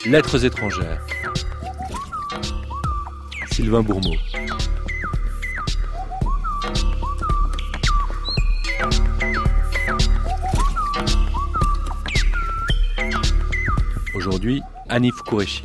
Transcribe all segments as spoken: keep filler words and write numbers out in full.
Lettres étrangères. Sylvain Bourmeau. Aujourd'hui, Hanif Kureishi.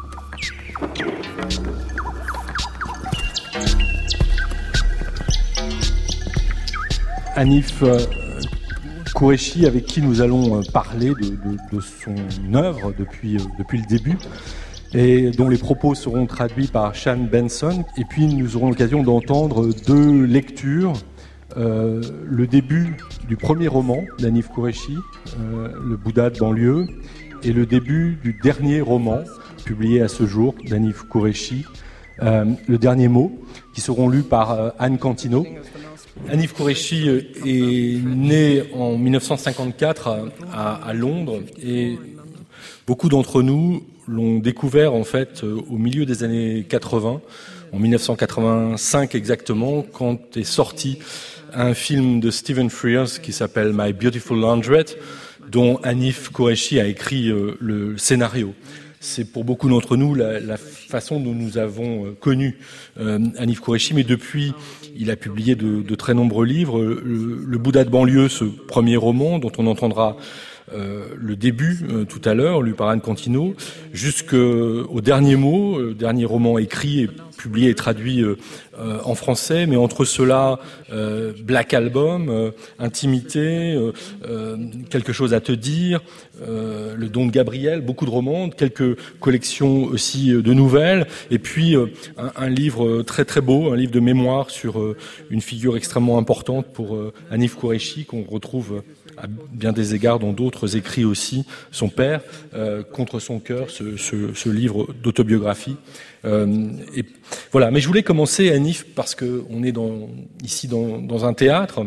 Hanif euh, Kureishi, avec qui nous allons euh, parler de, de, de son œuvre depuis, euh, depuis le début, et dont les propos seront traduits par Sean Benson. Et puis nous aurons l'occasion d'entendre deux lectures. Euh, le début du premier roman d'Hanif Kureishi, euh, Le Bouddha de banlieue, et le début du dernier roman publié à ce jour d'Hanif Kureishi, euh, Le Dernier Mot, qui seront lus par euh, Anne Cantino. Hanif Kureishi est né en dix-neuf cent cinquante-quatre à, à, à Londres, et beaucoup d'entre nous l'ont découvert en fait au milieu des années quatre-vingts, en dix-neuf cent quatre-vingt-cinq exactement, quand est sorti un film de Stephen Frears qui s'appelle My Beautiful Laundrette, dont Hanif Kureishi a écrit euh, le scénario. C'est pour beaucoup d'entre nous la, la façon dont nous avons euh, connu euh, Hanif Kureishi, mais depuis, il a publié de, de très nombreux livres. Le, le Bouddha de banlieue, ce premier roman dont on entendra euh, le début euh, tout à l'heure, lu par Anne Cantino, jusqu'au dernier mot, euh, dernier roman écrit et publié et traduit euh, euh, en français, mais entre cela, euh, Black Album, euh, Intimité, euh, euh, Quelque chose à te dire, euh, Le Don de Gabriel, beaucoup de romans, quelques collections aussi de nouvelles, et puis euh, un, un livre très très beau, un livre de mémoire sur euh, une figure extrêmement importante pour euh, Hanif Kureishi, qu'on retrouve à bien des égards dans d'autres écrits aussi, son père, euh, Contre son cœur, ce, ce, ce livre d'autobiographie. Euh, et voilà. Mais je voulais commencer, Hanif, parce que on est dans, ici dans, dans un théâtre.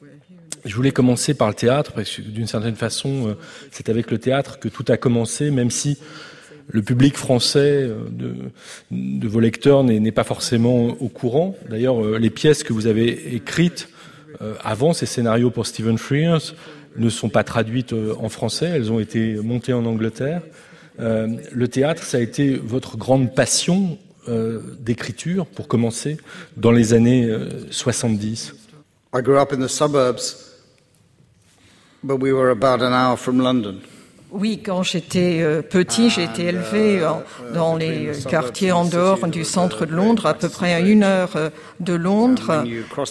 Je voulais commencer par le théâtre, parce que d'une certaine façon, euh, c'est avec le théâtre que tout a commencé, même si le public français de, de vos lecteurs n'est, n'est pas forcément au courant. D'ailleurs, euh, les pièces que vous avez écrites euh, avant ces scénarios pour Stephen Frears ne sont pas traduites euh, en français, elles ont été montées en Angleterre. Euh, le théâtre, ça a été votre grande passion euh, d'écriture, pour commencer, dans les années euh, soixante-dix. I grew up in the suburbs, but we were about an hour from London. Oui, quand j'étais euh, petit, j'ai été élevé en, dans les quartiers en dehors du centre de Londres, à peu près à une heure euh, de Londres.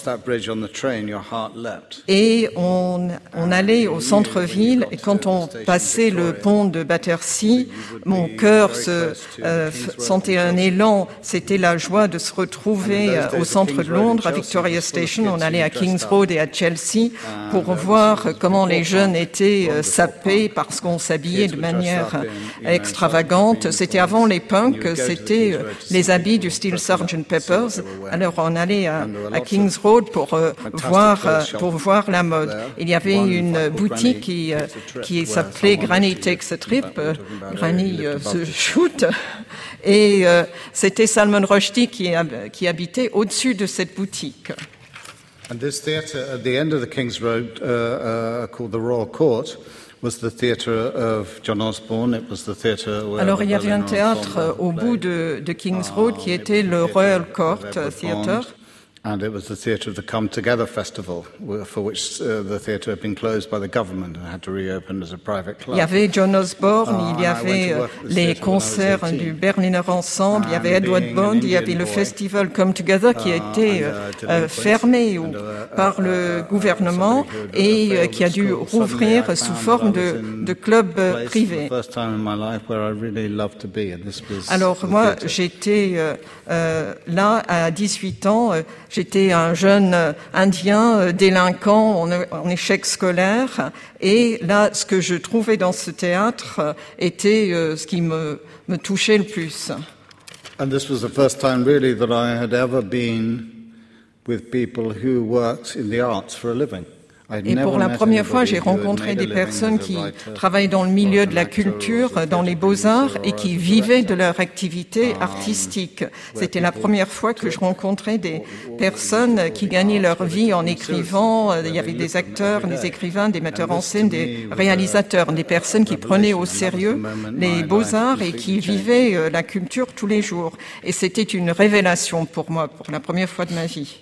Et on, on allait au centre-ville, et quand on passait le pont de Battersea, mon cœur se euh, sentait un élan. C'était la joie de se retrouver euh, au centre de Londres, à Victoria Station. On allait à King's Road et à Chelsea pour voir comment les jeunes étaient euh, sapés parce qu'on s'habillait de manière extravagante. C'était avant les punks, c'était les habits du style sergeant Pepper's. Alors on allait à, à King's Road pour euh, voir pour voir la mode. Il y avait une boutique qui euh, qui s'appelait Granny Takes a Trip, euh, Granny euh, se shoot, et euh, c'était Salman Rushdie qui qui habitait au-dessus de cette boutique. And this theatre at the end of the King's Road, uh, uh, called the Royal Court, was the theatre of John Osborne. It was the theatre where Alors il y avait un théâtre au bout de, de King's Road qui était le Royal Court Theatre. And it was the theatre of the Come Together Festival, for which uh, the theatre had been closed by the government and had to reopen as a private club. Il y avait John Osborne, il y avait euh, les concerts du Berliner Ensemble, il y avait Edward Bond, il y avait le festival Come Together qui a été euh, euh, fermé ou, par le gouvernement et euh, qui a dû rouvrir sous forme de, de club euh, privé. Alors moi, j'étais euh, euh, là à dix-huit ans. Euh, J'étais un jeune Indien délinquant en, en échec scolaire, et là, ce que je trouvais dans ce théâtre était euh, ce qui me, me touchait le plus. And this was the first time really that I had ever been with people who worked in the arts for a living. Et pour la première fois, j'ai rencontré des personnes qui travaillent dans le milieu de la culture, dans les beaux-arts, et qui vivaient de leur activité artistique. C'était la première fois que je rencontrais des personnes qui gagnaient leur vie en écrivant. Il y avait des acteurs, des écrivains, des metteurs en scène, des réalisateurs, des personnes qui prenaient au sérieux les beaux-arts et qui vivaient la culture tous les jours. Et c'était une révélation pour moi, pour la première fois de ma vie.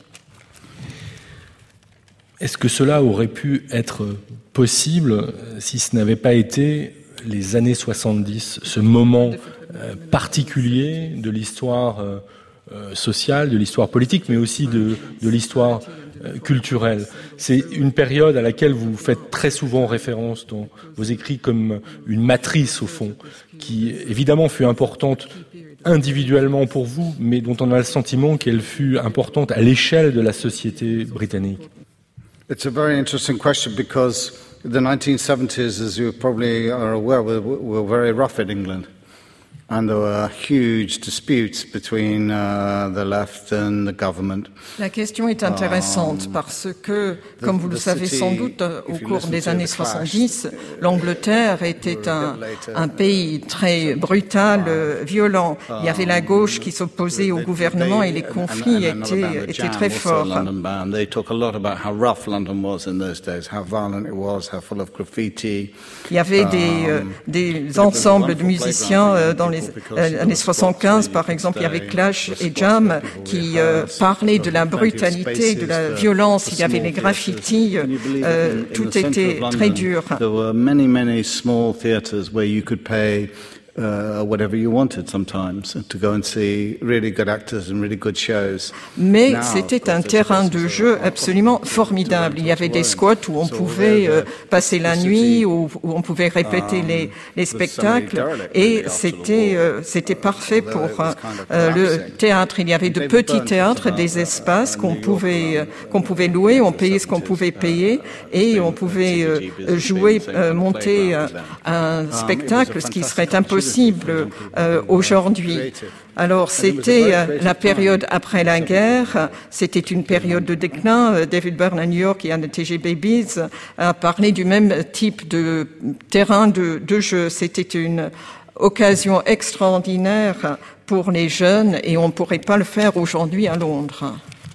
Est-ce que cela aurait pu être possible si ce n'avait pas été les années soixante-dix, ce moment euh, particulier de l'histoire euh, sociale, de l'histoire politique, mais aussi de, de l'histoire euh, culturelle? C'est une période à laquelle vous faites très souvent référence dans vos écrits comme une matrice, au fond, qui évidemment fut importante individuellement pour vous, mais dont on a le sentiment qu'elle fut importante à l'échelle de la société britannique. It's a very interesting question because the nineteen seventies, as you probably are aware, were, were very rough in England. And there were huge disputes between uh, the left and the government. La question est intéressante um, parce que, comme the, vous le savez city, sans doute, au cours des années soixante-dix, l'Angleterre était un, un pays très brutal, uh, violent. Il y avait la gauche qui s'opposait au gouvernement et les conflits and, and étaient, étaient très forts. They talk a lot about how rough London was in those days, how violent it was, how full of graffiti. Il y avait des, euh, des ensembles de musiciens euh, dans les Les années soixante-quinze, par exemple, il y avait Clash et Jam qui euh, parlaient de la brutalité, de la violence. Il y avait les graffitis. Euh, tout était très dur. There were many, many small theatres where you could pay Uh, whatever you wanted sometimes to go and see really good actors and really good shows. Mais Now, c'était un terrain de jeu absolument formidable. Il y avait des squats où on pouvait euh, passer la nuit, où, où on pouvait répéter um, les, les spectacles, et c'était euh, c'était parfait pour euh, le théâtre. Il y avait de petits théâtres, des espaces qu'on pouvait qu'on pouvait louer, on payait ce qu'on pouvait payer, et on pouvait euh, jouer, euh, monter euh, un spectacle, ce qui serait impossible Euh, aujourd'hui. Alors, c'était euh, la période après la guerre, c'était une période de déclin. Euh, David Byrne à New York et à T G Babies a parlé du même type de terrain de, de jeu. C'était une occasion extraordinaire pour les jeunes et on ne pourrait pas le faire aujourd'hui à Londres.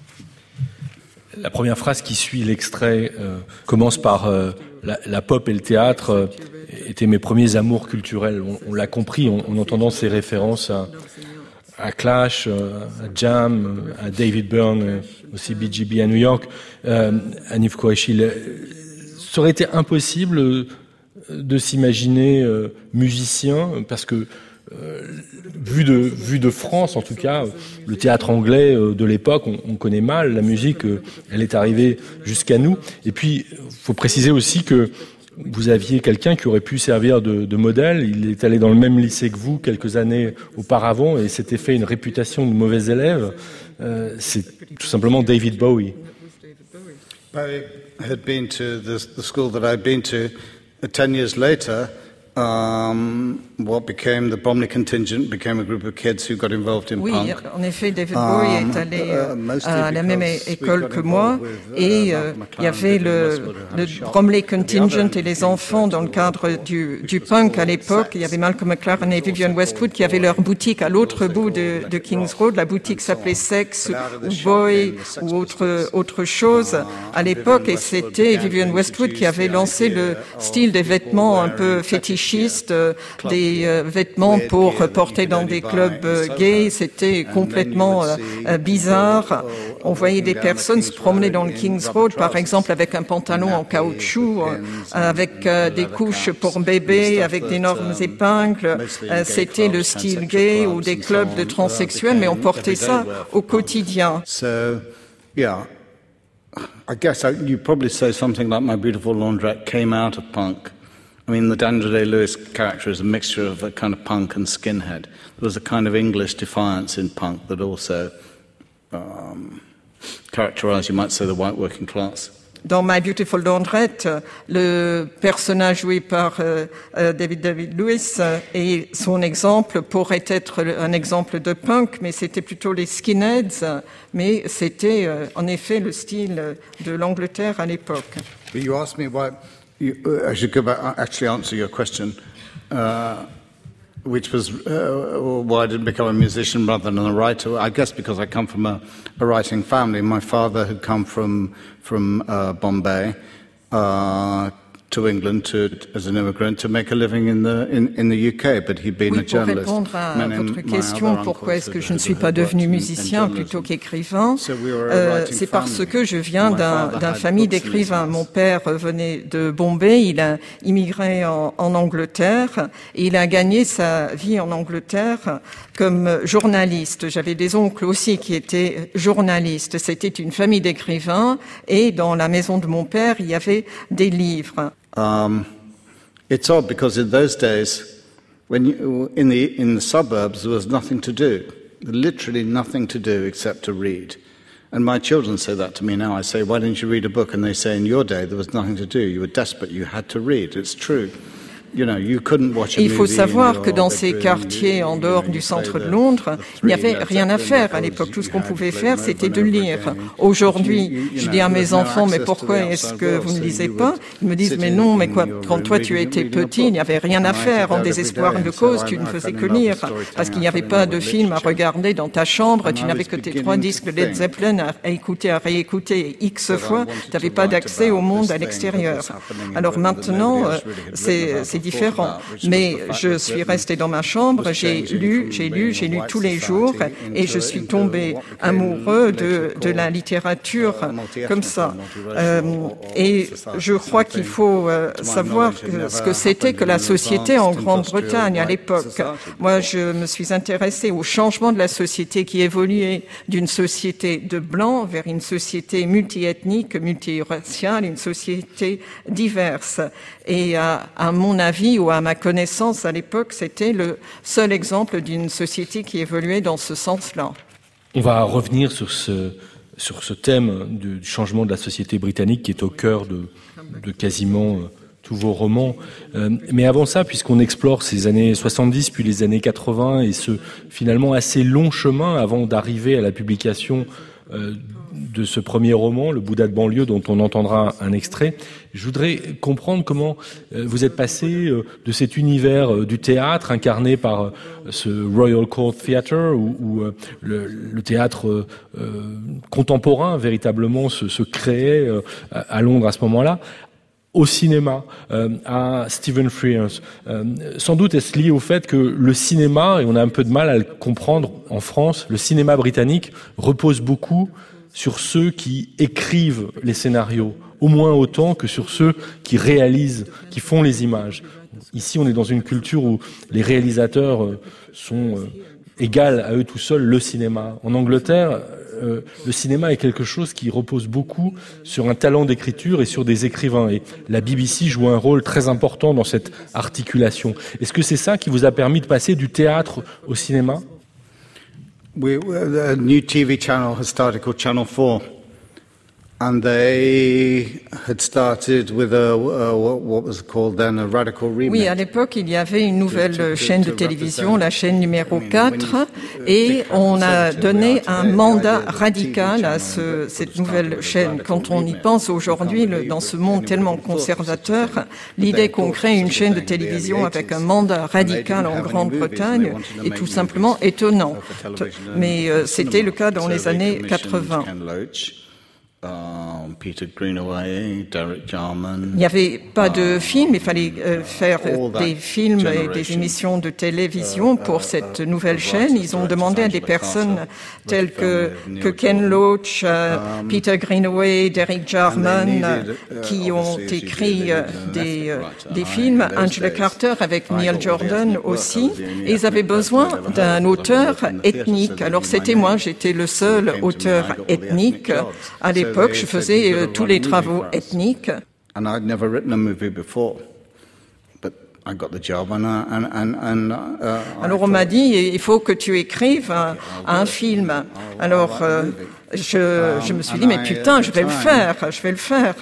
La première phrase qui suit l'extrait euh, commence par euh, la, la pop et le théâtre euh, étaient mes premiers amours culturels. On, on l'a compris en, en entendant ces références à, à Clash, à Jam, à David Byrne, aussi B G B à New York, euh, Hanif Qureshi. Ça aurait été impossible de s'imaginer euh, musicien parce que Euh, vu de vu de France, en tout cas, le théâtre anglais euh, de l'époque, on, on connaît mal la musique. Euh, elle est arrivée jusqu'à nous. Et puis, faut préciser aussi que vous aviez quelqu'un qui aurait pu servir de, de modèle. Il est allé dans le même lycée que vous quelques années auparavant et s'était fait une réputation de mauvais élève. Euh, c'est tout simplement David Bowie. I had been to the, the school that I'd been to. Uh, ten years later. Um, what became the Bromley contingent became a group of kids who got involved in oui, punk. Oui, en effet, David Bowie um, est allé euh, à la même école que moi et euh, il y avait le, le Bromley contingent et les enfants dans le cadre du, du punk à l'époque. Il y avait Malcolm McLaren et Vivienne Westwood qui avaient leur boutique à l'autre bout de, de King's Road. La boutique s'appelait Sex ou Boy ou autre, autre chose à l'époque et c'était Vivienne Westwood qui avait lancé le style des vêtements un peu fétichistes, des euh, vêtements pour porter dans des clubs euh, gays. C'était complètement euh, bizarre. On voyait des personnes se promener dans le King's Road, par exemple, avec un pantalon en caoutchouc, euh, avec euh, des couches pour bébés, avec d'énormes épingles. Euh, c'était le style gay ou des clubs de transsexuels, mais on portait ça au quotidien. So, yeah, I guess I, you probably say something like My Beautiful Laundrette came out of punk. I mean, the Daniel Day-Lewis character is a mixture of a kind of punk and skinhead. There was a kind of English defiance in punk that also um, characterized, you might say, the white working class. Dans My Beautiful Laundrette, le personnage joué par euh, David David Lewis euh, et son exemple pourrait être un exemple de punk, mais c'était plutôt les skinheads, mais c'était euh, en effet le style de l'Angleterre à l'époque. But you asked me why. You, uh, I should go back actually answer your question, uh, which was uh, why I didn't become a musician rather than a writer. I guess because I come from a, a writing family. My father had come from from uh, Bombay. Uh, to England to, as an immigrant to make a living in the in, in the U K, but he'd been oui, a journalist. Pour répondre à votre question, pourquoi est-ce que je ne suis pas devenu musicien plutôt qu'écrivain, euh, c'est parce que je viens d'un, d'un famille d'écrivains. Mon père venait de Bombay, il a immigré en, en Angleterre et il a gagné sa vie en Angleterre comme journaliste. J'avais des oncles aussi qui étaient journalistes. C'était une famille d'écrivains et dans la maison de mon père, il y avait des livres. Um, it's odd because in those days, when you, in the in the suburbs, there was nothing to do, literally nothing to do except to read. And my children say that to me now. I say, "Why didn't you read a book?" And they say, "In your day, there was nothing to do. You were desperate. You had to read." It's true. You know, you couldn't watch a Il faut movie savoir in que dans your ces bedroom, quartiers you- en you dehors know, du you centre play de the- Londres, the il n'y three avait Led rien à Zeppelin faire à records, l'époque. Tout ce you qu'on had to pouvait play faire, them c'était over de and over lire. again. Aujourd'hui, You- you je know, dis à there mes was no enfants, mais access to pourquoi the est-ce outside que world, vous ne so lisez you pas? would Ils me disent, sit mais in- non, mais in quoi, your quand room toi tu reading- étais reading a petit, il n'y avait rien à book. And I faire, en did that désespoir every de day, cause, so tu I- ne I faisais fell que in love with lire. storytelling, Parce qu'il n'y I avait fell in pas love de with film à literature. regarder dans ta chambre, And tu I n'avais was que tes beginning trois to disques Led think Zeppelin à, à écouter, à réécouter X that I fois, wanted tu n'avais to pas write d'accès about au monde this à thing that l'extérieur. was happening in Alors Britain that maintenant, nobody euh, else really had written c'est, about c'est or thought différent. about, which was Mais the fact je that suis Britain restée dans ma chambre, was j'ai changing lu, from j'ai being lu, a j'ai lu white tous les society jours et into- je suis into tombée what became amoureux later de, de la called, littérature uh, multi-ethnic comme or ça. multiracial Euh, or- or et society, je crois something qu'il faut euh, to my savoir knowledge had que, never ce que c'était happened que in la an société en advanced Grande-Bretagne à industrial l'époque. white society Moi, before. je me suis intéressée au changement de la société qui évoluait d'une société de blancs vers une société multiethnique, multiraciale, une société diverse. Et à, à mon avis ou à ma connaissance à l'époque, c'était le seul exemple d'une société qui évoluait dans ce sens-là. On va revenir sur ce, sur ce thème du changement de la société britannique qui est au cœur de, de quasiment euh, tous vos romans. Euh, mais avant ça, puisqu'on explore ces années soixante-dix puis les années quatre-vingts et ce finalement assez long chemin avant d'arriver à la publication euh, de ce premier roman, Le Bouddha de banlieue, dont on entendra un extrait, je voudrais comprendre comment euh, vous êtes passé euh, de cet univers euh, du théâtre incarné par euh, ce Royal Court Theatre où, où euh, le, le théâtre euh, euh, contemporain véritablement se, se créait euh, à Londres à ce moment-là, au cinéma, euh, à Stephen Frears. Euh, sans doute est-ce lié au fait que le cinéma, et on a un peu de mal à le comprendre en France, le cinéma britannique repose beaucoup sur ceux qui écrivent les scénarios, au moins autant que sur ceux qui réalisent, qui font les images. Ici, on est dans une culture où les réalisateurs sont euh, égales à eux tout seuls le cinéma. En Angleterre, euh, le cinéma est quelque chose qui repose beaucoup sur un talent d'écriture et sur des écrivains. Et la B B C joue un rôle très important dans cette articulation. Est-ce que c'est ça qui vous a permis de passer du théâtre au cinéma ? We, a new T V channel has started called Channel four, and they had started with a, a what was called then a radical remake. Oui, à l'époque, il y avait une nouvelle chaîne de télévision, la chaîne numéro quatre, et on a donné un mandat radical à ce, cette nouvelle chaîne. Quand on y pense aujourd'hui, le, dans ce monde tellement conservateur, l'idée qu'on crée une chaîne de télévision avec un mandat radical en Grande-Bretagne est tout simplement étonnant. Mais euh, c'était le cas dans les années quatre-vingts. Um, Peter Greenaway, Derek Jarman. Il n'y avait pas de film, il fallait euh, faire des films et des émissions de télévision pour cette nouvelle chaîne. Ils ont demandé à des personnes telles que, que Ken Loach, euh, Peter Greenaway, Derek Jarman, qui ont écrit euh, des, euh, des films, Angela Carter avec Neil Jordan aussi. Et ils avaient besoin d'un auteur ethnique. Alors c'était moi, j'étais le seul auteur ethnique à l'époque. Je faisais euh, tous les travaux ethniques. And I'd never written a movie before, but I got the job and and and and. Uh, Alors on m'a dit il faut que tu écrives un, un film. Alors euh, je, je me suis dit, mais putain, je vais le faire, je vais le faire.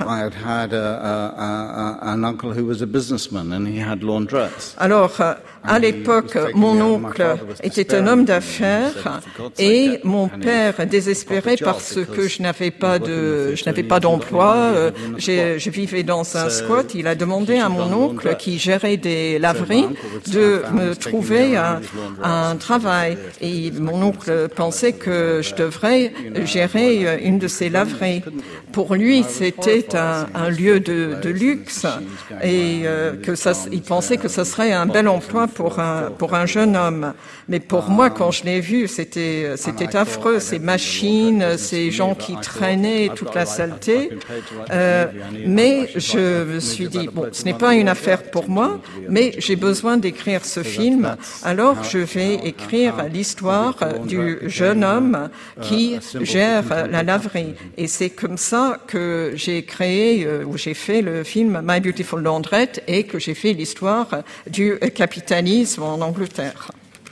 Alors, à l'époque, mon oncle était un homme d'affaires et mon père, désespéré parce que je n'avais pas de, je n'avais pas d'emploi, je, je vivais dans un squat, il a demandé à mon oncle qui gérait des laveries de me trouver un, un travail. Et mon oncle pensait que je devrais gérer une de ces laveries. Pour lui, c'était un, un lieu de, de luxe et euh, que ça, il pensait que ce serait un bel emploi pour un, pour un jeune homme. Mais pour moi, quand je l'ai vu, c'était, c'était affreux. Ces machines, ces gens qui traînaient, toute la saleté. Euh, mais je me suis dit, bon, ce n'est pas une affaire pour moi, mais j'ai besoin d'écrire ce film. Alors, je vais écrire l'histoire du jeune homme qui gère la laverie. Et c'est comme ça que j'ai créé, euh, ou j'ai fait le film My Beautiful Laundrette et que j'ai fait l'histoire du capitalisme en Angleterre.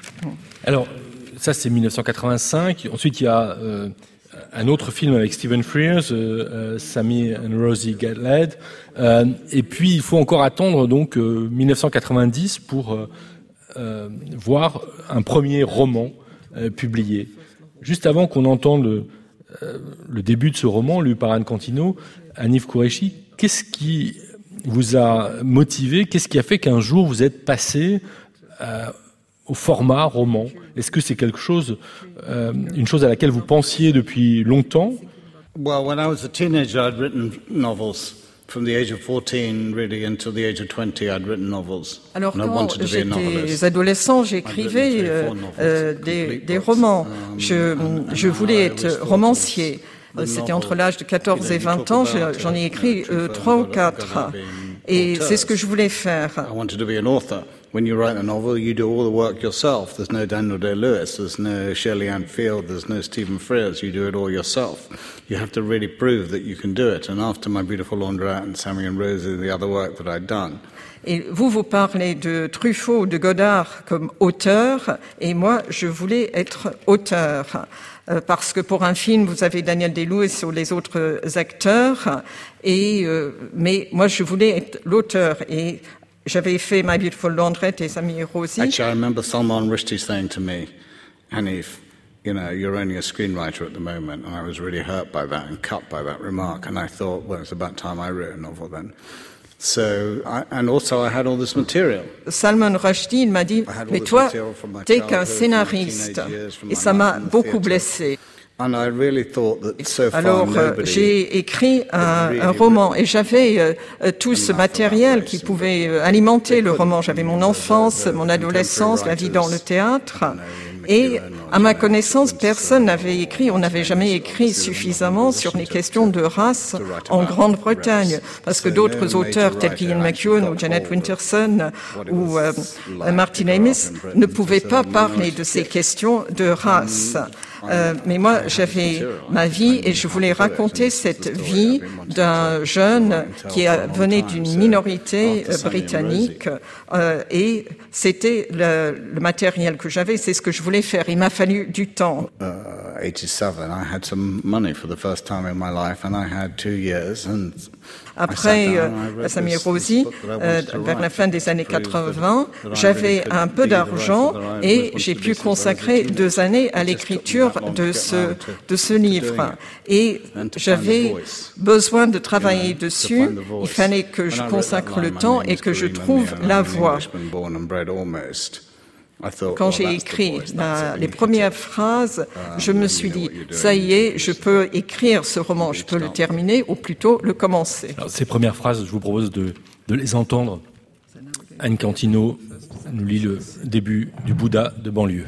Alors, ça c'est mille neuf cent quatre-vingt-cinq. Ensuite, il y a euh, un autre film avec Stephen Frears, euh, euh, Sammy and Rosie Get Laid. Euh, et puis, il faut encore attendre donc euh, mille neuf cent quatre-vingt-dix pour euh, euh, voir un premier roman euh, publié. Juste avant qu'on entende le, euh, le début de ce roman, lu par Anne Cantino, Hanif Kureishi, qu'est-ce qui vous a motivé, qu'est-ce qui a fait qu'un jour vous êtes passé euh, au format roman? Est-ce que c'est quelque chose, euh, une chose à laquelle vous pensiez depuis longtemps? Well, when I was a teenager, I'd written novels. From the age of fourteen, really, until the age of twenty, I'd written novels. Alors, quand j'étais adolescent, j'écrivais euh, euh, des, des romans. Je, je voulais être romancier. C'était entre l'âge de quatorze et vingt ans. J'en ai écrit euh, trois ou quatre. Et c'est ce que je voulais faire. I wanted to be an author. When you write a novel, you do all the work yourself. There's no Daniel Day-Lewis, there's no Shirley Ann Field, there's no Stephen Frears. You do it all yourself. You have to really prove that you can do it. And after My Beautiful Laundrette and Sammy and Rosie, the other work that I'd done. Et vous, vous parlez de Truffaut, de Godard comme auteur, et moi, je voulais être auteur. Euh, parce que pour un film, vous avez Daniel Day-Lewis ou les autres acteurs, et, euh, mais moi, je voulais être l'auteur. Et j'avais fait My Beautiful Laundrette et Sammy et Rosie. Actually, I remember Salman Rushdie saying to me, Hanif, you know, you're only a screenwriter at the moment. And I was really hurt by that and cut by that remark. And I thought, well, it's about time I wrote a novel then. So, I, and also I had all this material. Salman Rushdie, il m'a dit, mais toi, t'es qu'un scénariste. Et ça m'a beaucoup blessé. And I really thought that so far Alors, euh, j'ai écrit un, un roman et j'avais euh, tout ce matériel qui pouvait euh, alimenter le roman. J'avais mon enfance, mon adolescence, la vie dans le théâtre. Et à ma connaissance, personne n'avait écrit, on n'avait jamais écrit suffisamment sur les questions de race en Grande-Bretagne. Parce que d'autres auteurs tels qu'Ian McEwan ou Janet Winterson ou euh, Martin Amis ne pouvaient pas parler de ces questions de race. Euh, mais moi, j'avais ma vie et je voulais raconter cette vie d'un jeune qui venait d'une minorité euh, britannique euh, et c'était le, le matériel que j'avais, c'est ce que je voulais faire. Il m'a fallu du temps. Uh, eighty-seven, I had some money for the first time in my life and I had two years and Après euh, Sammy et Rosie, euh, vers la fin des années quatre-vingts, j'avais un peu d'argent et j'ai pu consacrer deux années à l'écriture de ce, de ce livre. Et j'avais besoin de travailler dessus. Il fallait que je consacre le temps et que je trouve la voie. Quand j'ai écrit la, les premières phrases, je me suis dit, ça y est, je peux écrire ce roman, je peux le terminer ou plutôt le commencer. Alors, ces premières phrases, je vous propose de, de les entendre. Anne Cantino nous lit le début du Bouddha de banlieue.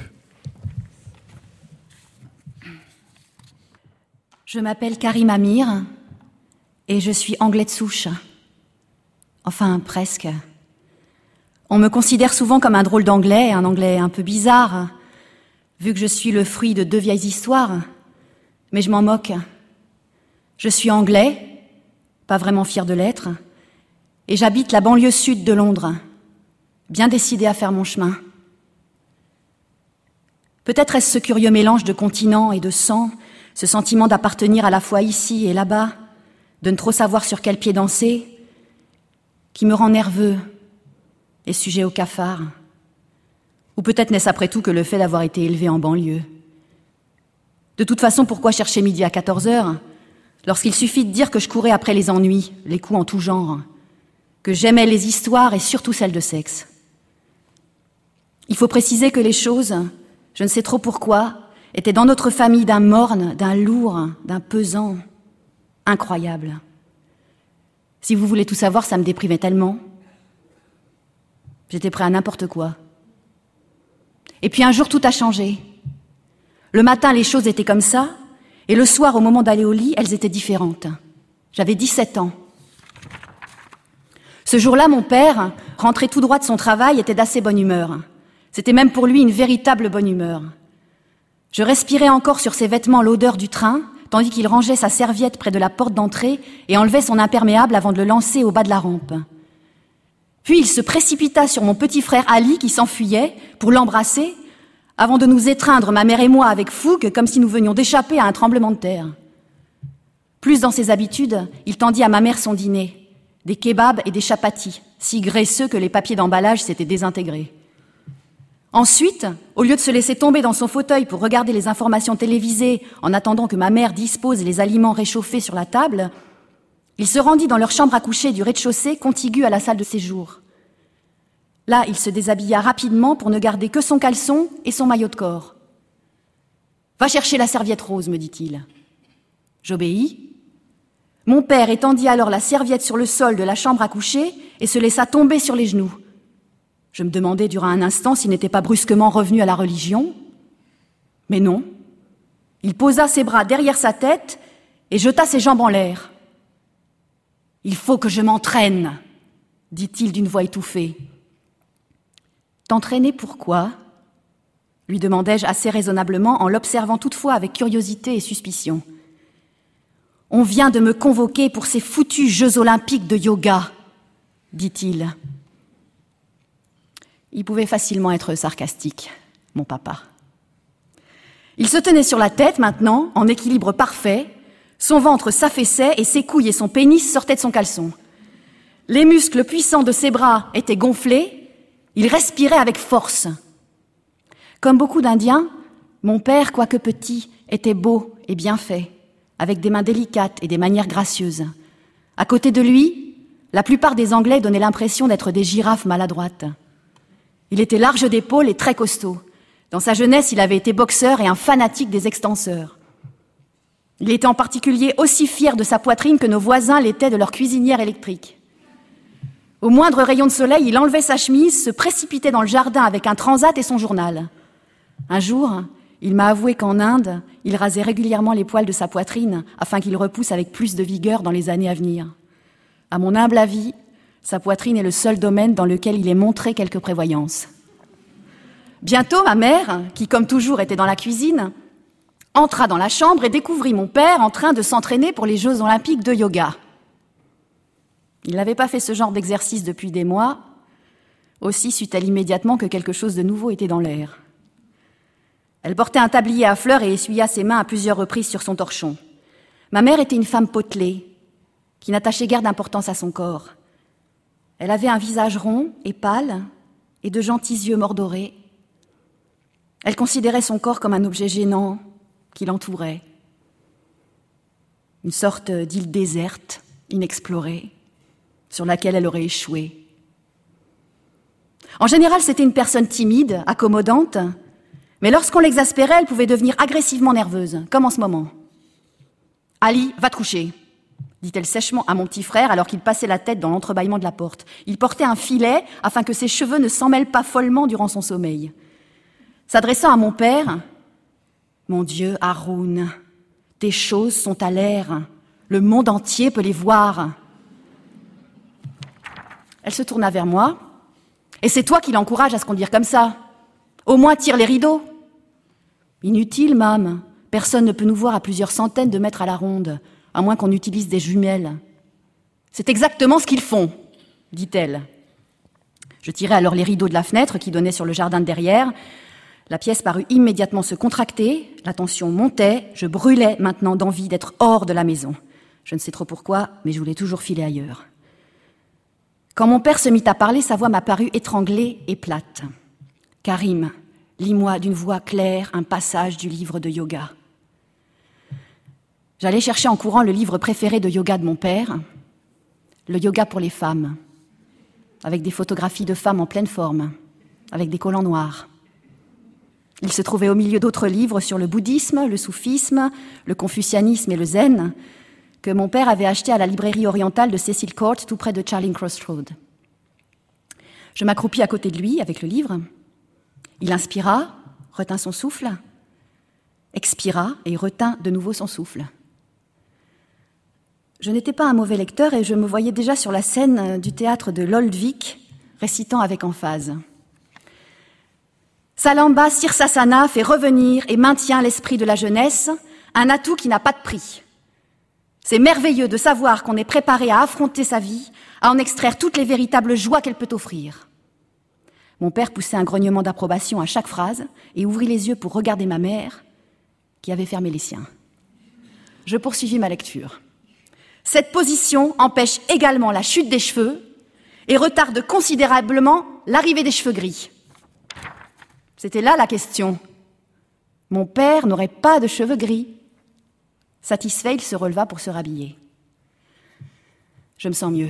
Je m'appelle Karim Amir et je suis anglais de souche. Enfin, presque. On me considère souvent comme un drôle d'anglais, un anglais un peu bizarre, vu que je suis le fruit de deux vieilles histoires. Mais je m'en moque. Je suis anglais, pas vraiment fier de l'être, et j'habite la banlieue sud de Londres, bien décidé à faire mon chemin. Peut-être est-ce ce curieux mélange de continent et de sang ce sentiment d'appartenir à la fois ici et là-bas, de ne trop savoir sur quel pied danser, qui me rend nerveux et sujet au cafard. Ou peut-être n'est-ce après tout que le fait d'avoir été élevé en banlieue. De toute façon, pourquoi chercher midi à quatorze heures, lorsqu'il suffit de dire que je courais après les ennuis, les coups en tout genre, que j'aimais les histoires et surtout celles de sexe. Il faut préciser que les choses, je ne sais trop pourquoi, étaient dans notre famille d'un morne, d'un lourd, d'un pesant, incroyable. Si vous voulez tout savoir, ça me déprimait tellement. J'étais prêt à n'importe quoi. Et puis un jour, tout a changé. Le matin, les choses étaient comme ça, et le soir, au moment d'aller au lit, elles étaient différentes. J'avais dix-sept ans. Ce jour-là, mon père, rentré tout droit de son travail, était d'assez bonne humeur. C'était même pour lui une véritable bonne humeur. Je respirais encore sur ses vêtements l'odeur du train, tandis qu'il rangeait sa serviette près de la porte d'entrée et enlevait son imperméable avant de le lancer au bas de la rampe. Puis il se précipita sur mon petit frère Ali qui s'enfuyait pour l'embrasser, avant de nous étreindre, ma mère et moi, avec fougue, comme si nous venions d'échapper à un tremblement de terre. Plus dans ses habitudes, il tendit à ma mère son dîner, des kebabs et des chapatis, si graisseux que les papiers d'emballage s'étaient désintégrés. Ensuite, au lieu de se laisser tomber dans son fauteuil pour regarder les informations télévisées en attendant que ma mère dispose les aliments réchauffés sur la table, il se rendit dans leur chambre à coucher du rez-de-chaussée contiguë à la salle de séjour. Là, il se déshabilla rapidement pour ne garder que son caleçon et son maillot de corps. « Va chercher la serviette rose, me dit-il. » J'obéis. Mon père étendit alors la serviette sur le sol de la chambre à coucher et se laissa tomber sur les genoux. Je me demandais durant un instant s'il n'était pas brusquement revenu à la religion. Mais non. Il posa ses bras derrière sa tête et jeta ses jambes en l'air. « Il faut que je m'entraîne, » dit-il d'une voix étouffée. « T'entraîner pourquoi ?» lui demandai-je assez raisonnablement en l'observant toutefois avec curiosité et suspicion. « On vient de me convoquer pour ces foutus Jeux olympiques de yoga, » dit-il. Il pouvait facilement être sarcastique, mon papa. Il se tenait sur la tête maintenant, en équilibre parfait, son ventre s'affaissait et ses couilles et son pénis sortaient de son caleçon. Les muscles puissants de ses bras étaient gonflés, il respirait avec force. Comme beaucoup d'Indiens, mon père, quoique petit, était beau et bien fait, avec des mains délicates et des manières gracieuses. À côté de lui, la plupart des Anglais donnaient l'impression d'être des girafes maladroites. Il était large d'épaules et très costaud. Dans sa jeunesse, il avait été boxeur et un fanatique des extenseurs. Il était en particulier aussi fier de sa poitrine que nos voisins l'étaient de leur cuisinière électrique. Au moindre rayon de soleil, il enlevait sa chemise, se précipitait dans le jardin avec un transat et son journal. Un jour, il m'a avoué qu'en Inde, il rasait régulièrement les poils de sa poitrine afin qu'il repousse avec plus de vigueur dans les années à venir. À mon humble avis, sa poitrine est le seul domaine dans lequel il ait montré quelque prévoyance. Bientôt, ma mère, qui comme toujours était dans la cuisine, entra dans la chambre et découvrit mon père en train de s'entraîner pour les Jeux olympiques de yoga. Il n'avait pas fait ce genre d'exercice depuis des mois, aussi sut-elle immédiatement que quelque chose de nouveau était dans l'air. Elle portait un tablier à fleurs et essuya ses mains à plusieurs reprises sur son torchon. Ma mère était une femme potelée, qui n'attachait guère d'importance à son corps. Elle avait un visage rond et pâle, et de gentils yeux mordorés. Elle considérait son corps comme un objet gênant qui l'entourait. Une sorte d'île déserte, inexplorée, sur laquelle elle aurait échoué. En général, c'était une personne timide, accommodante, mais lorsqu'on l'exaspérait, elle pouvait devenir agressivement nerveuse, comme en ce moment. « Ali, va te coucher !» dit-elle sèchement à mon petit frère alors qu'il passait la tête dans l'entrebâillement de la porte. Il portait un filet afin que ses cheveux ne s'emmêlent pas follement durant son sommeil. S'adressant à mon père, « Mon Dieu, Haroun, tes choses sont à l'air. Le monde entier peut les voir. » Elle se tourna vers moi. « Et c'est toi qui l'encourage à se conduire comme ça. Au moins tire les rideaux. » « Inutile, mam. Personne ne peut nous voir à plusieurs centaines de mètres à la ronde, à moins qu'on utilise des jumelles. »« C'est exactement ce qu'ils font, » dit-elle. Je tirai alors les rideaux de la fenêtre qui donnait sur le jardin de derrière. La pièce parut immédiatement se contracter, la tension montait, je brûlais maintenant d'envie d'être hors de la maison. Je ne sais trop pourquoi, mais je voulais toujours filer ailleurs. Quand mon père se mit à parler, sa voix m'a paru étranglée et plate. « Karim, lis-moi d'une voix claire un passage du livre de yoga. » J'allais chercher en courant le livre préféré de yoga de mon père, le yoga pour les femmes, avec des photographies de femmes en pleine forme, avec des collants noirs. Il se trouvait au milieu d'autres livres sur le bouddhisme, le soufisme, le confucianisme et le zen, que mon père avait acheté à la librairie orientale de Cecil Court, tout près de Charing Cross Road. Je m'accroupis à côté de lui avec le livre. Il inspira, retint son souffle, expira et retint de nouveau son souffle. Je n'étais pas un mauvais lecteur et je me voyais déjà sur la scène du théâtre de l'Old Vic, récitant avec emphase. Salamba Sirsasana fait revenir et maintient l'esprit de la jeunesse, un atout qui n'a pas de prix. C'est merveilleux de savoir qu'on est préparé à affronter sa vie, à en extraire toutes les véritables joies qu'elle peut offrir. Mon père poussait un grognement d'approbation à chaque phrase et ouvrit les yeux pour regarder ma mère, qui avait fermé les siens. Je poursuivis ma lecture. Cette position empêche également la chute des cheveux et retarde considérablement l'arrivée des cheveux gris. C'était là la question. Mon père n'aurait pas de cheveux gris. Satisfait, il se releva pour se rhabiller. Je me sens mieux.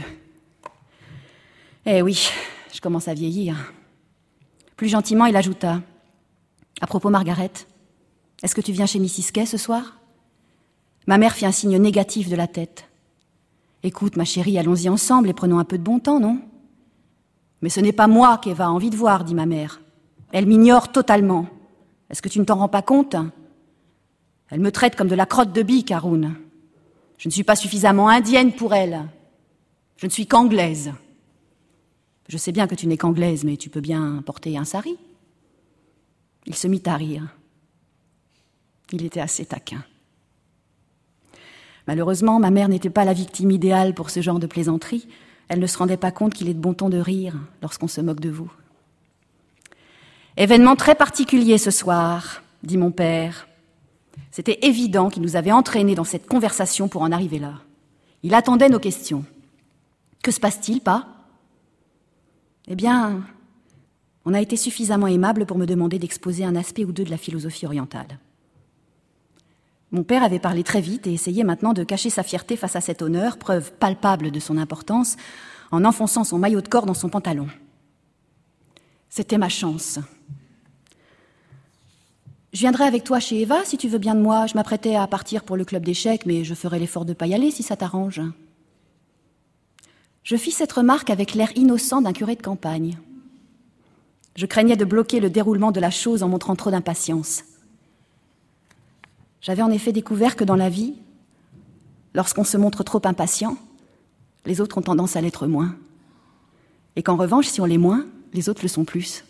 Eh oui, je commence à vieillir. Plus gentiment, il ajouta. À propos, Margaret, est-ce que tu viens chez missus Kay ce soir ? Ma mère fit un signe négatif de la tête. Écoute, ma chérie, allons-y ensemble et prenons un peu de bon temps, non ? Mais ce n'est pas moi qu'Eva a envie de voir, dit ma mère. Elle m'ignore totalement. Est-ce que tu ne t'en rends pas compte ? Elle me traite comme de la crotte de bille, Haroun. Je ne suis pas suffisamment indienne pour elle. Je ne suis qu'anglaise. Je sais bien que tu n'es qu'anglaise, mais tu peux bien porter un sari. Il se mit à rire. Il était assez taquin. Malheureusement, ma mère n'était pas la victime idéale pour ce genre de plaisanterie. Elle ne se rendait pas compte qu'il est de bon ton de rire lorsqu'on se moque de vous. Événement très particulier ce soir, dit mon père. C'était évident qu'il nous avait entraînés dans cette conversation pour en arriver là. Il attendait nos questions. Que se passe-t-il, pas ? Eh bien, on a été suffisamment aimable pour me demander d'exposer un aspect ou deux de la philosophie orientale. Mon père avait parlé très vite et essayait maintenant de cacher sa fierté face à cet honneur, preuve palpable de son importance, en enfonçant son maillot de corps dans son pantalon. C'était ma chance. Je viendrai avec toi chez Eva, si tu veux bien de moi. Je m'apprêtais à partir pour le club d'échecs, mais je ferai l'effort de ne pas y aller, si ça t'arrange. Je fis cette remarque avec l'air innocent d'un curé de campagne. Je craignais de bloquer le déroulement de la chose en montrant trop d'impatience. J'avais en effet découvert que dans la vie, lorsqu'on se montre trop impatient, les autres ont tendance à l'être moins. Et qu'en revanche, si on l'est moins, les autres le sont plus.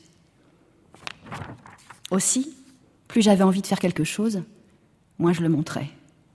Aussi, plus j'avais envie de faire quelque chose, moins je le montrais.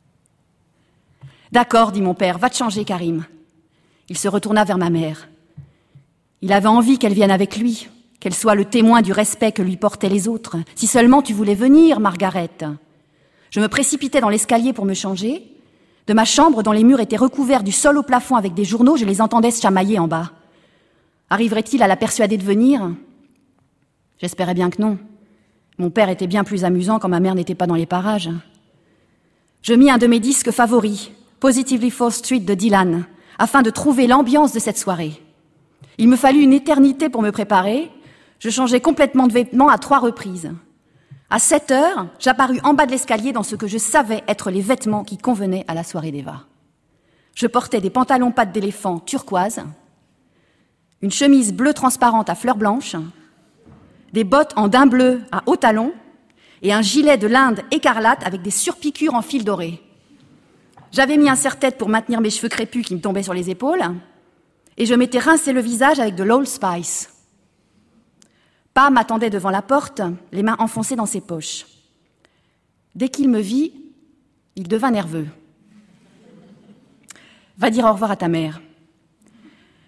« D'accord, dit mon père, va te changer, Karim. » Il se retourna vers ma mère. Il avait envie qu'elle vienne avec lui, qu'elle soit le témoin du respect que lui portaient les autres. « Si seulement tu voulais venir, Margaret !» Je me précipitais dans l'escalier pour me changer. De ma chambre, dont les murs étaient recouverts du sol au plafond avec des journaux, je les entendais se chamailler en bas. Arriverait-il à la persuader de venir ? J'espérais bien que non. Mon père était bien plus amusant quand ma mère n'était pas dans les parages. Je mis un de mes disques favoris, Positively Fourth Street de Dylan, afin de trouver l'ambiance de cette soirée. Il me fallut une éternité pour me préparer. Je changeais complètement de vêtements à trois reprises. À sept heures, j'apparus en bas de l'escalier dans ce que je savais être les vêtements qui convenaient à la soirée d'Eva. Je portais des pantalons pattes d'éléphant turquoise, une chemise bleue transparente à fleurs blanches, des bottes en daim bleu à hauts talons et un gilet de l'Inde écarlate avec des surpiqûres en fil doré. J'avais mis un serre-tête pour maintenir mes cheveux crépus qui me tombaient sur les épaules et je m'étais rincé le visage avec de l'Old Spice. Pa m'attendait devant la porte, les mains enfoncées dans ses poches. Dès qu'il me vit, il devint nerveux. « Va dire au revoir à ta mère. »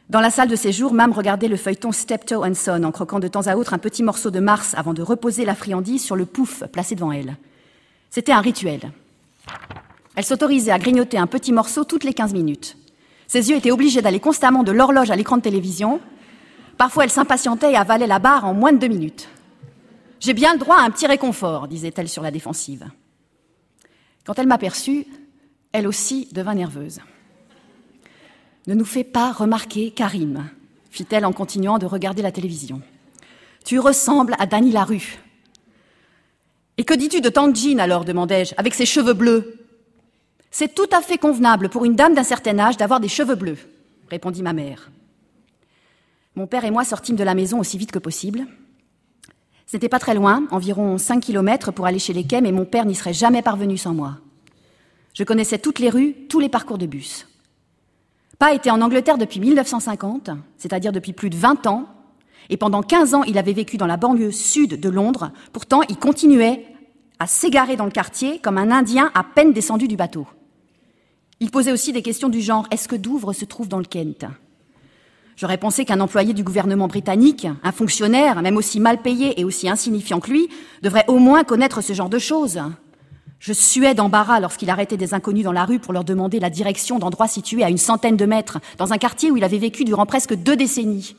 Dans la salle de séjour, Mam regardait le feuilleton Steptoe and Son en croquant de temps à autre un petit morceau de Mars avant de reposer la friandise sur le pouf placé devant elle. C'était un rituel. Elle s'autorisait à grignoter un petit morceau toutes les quinze minutes. Ses yeux étaient obligés d'aller constamment de l'horloge à l'écran de télévision. Parfois, elle s'impatientait et avalait la barre en moins de deux minutes. « J'ai bien le droit à un petit réconfort », disait-elle sur la défensive. Quand elle m'aperçut, elle aussi devint nerveuse. « Ne nous fais pas remarquer Karim », fit-elle en continuant de regarder la télévision. « Tu ressembles à Dany Larue. »« Et que dis-tu de Tante Jean alors ?» demandai-je, « avec ses cheveux bleus ?»« C'est tout à fait convenable pour une dame d'un certain âge d'avoir des cheveux bleus, » répondit ma mère. Mon père et moi sortîmes de la maison aussi vite que possible. Ce n'était pas très loin, environ cinq kilomètres pour aller chez les quais, mais mon père n'y serait jamais parvenu sans moi. Je connaissais toutes les rues, tous les parcours de bus. Pa était en Angleterre depuis mille neuf cent cinquante, c'est-à-dire depuis plus de vingt ans, et pendant quinze ans, il avait vécu dans la banlieue sud de Londres. Pourtant, il continuait à s'égarer dans le quartier comme un Indien à peine descendu du bateau. Il posait aussi des questions du genre « Est-ce que Douvres se trouve dans le Kent ?» J'aurais pensé qu'un employé du gouvernement britannique, un fonctionnaire, même aussi mal payé et aussi insignifiant que lui, devrait au moins connaître ce genre de choses. Je suais d'embarras lorsqu'il arrêtait des inconnus dans la rue pour leur demander la direction d'endroits situés à une centaine de mètres, dans un quartier où il avait vécu durant presque deux décennies.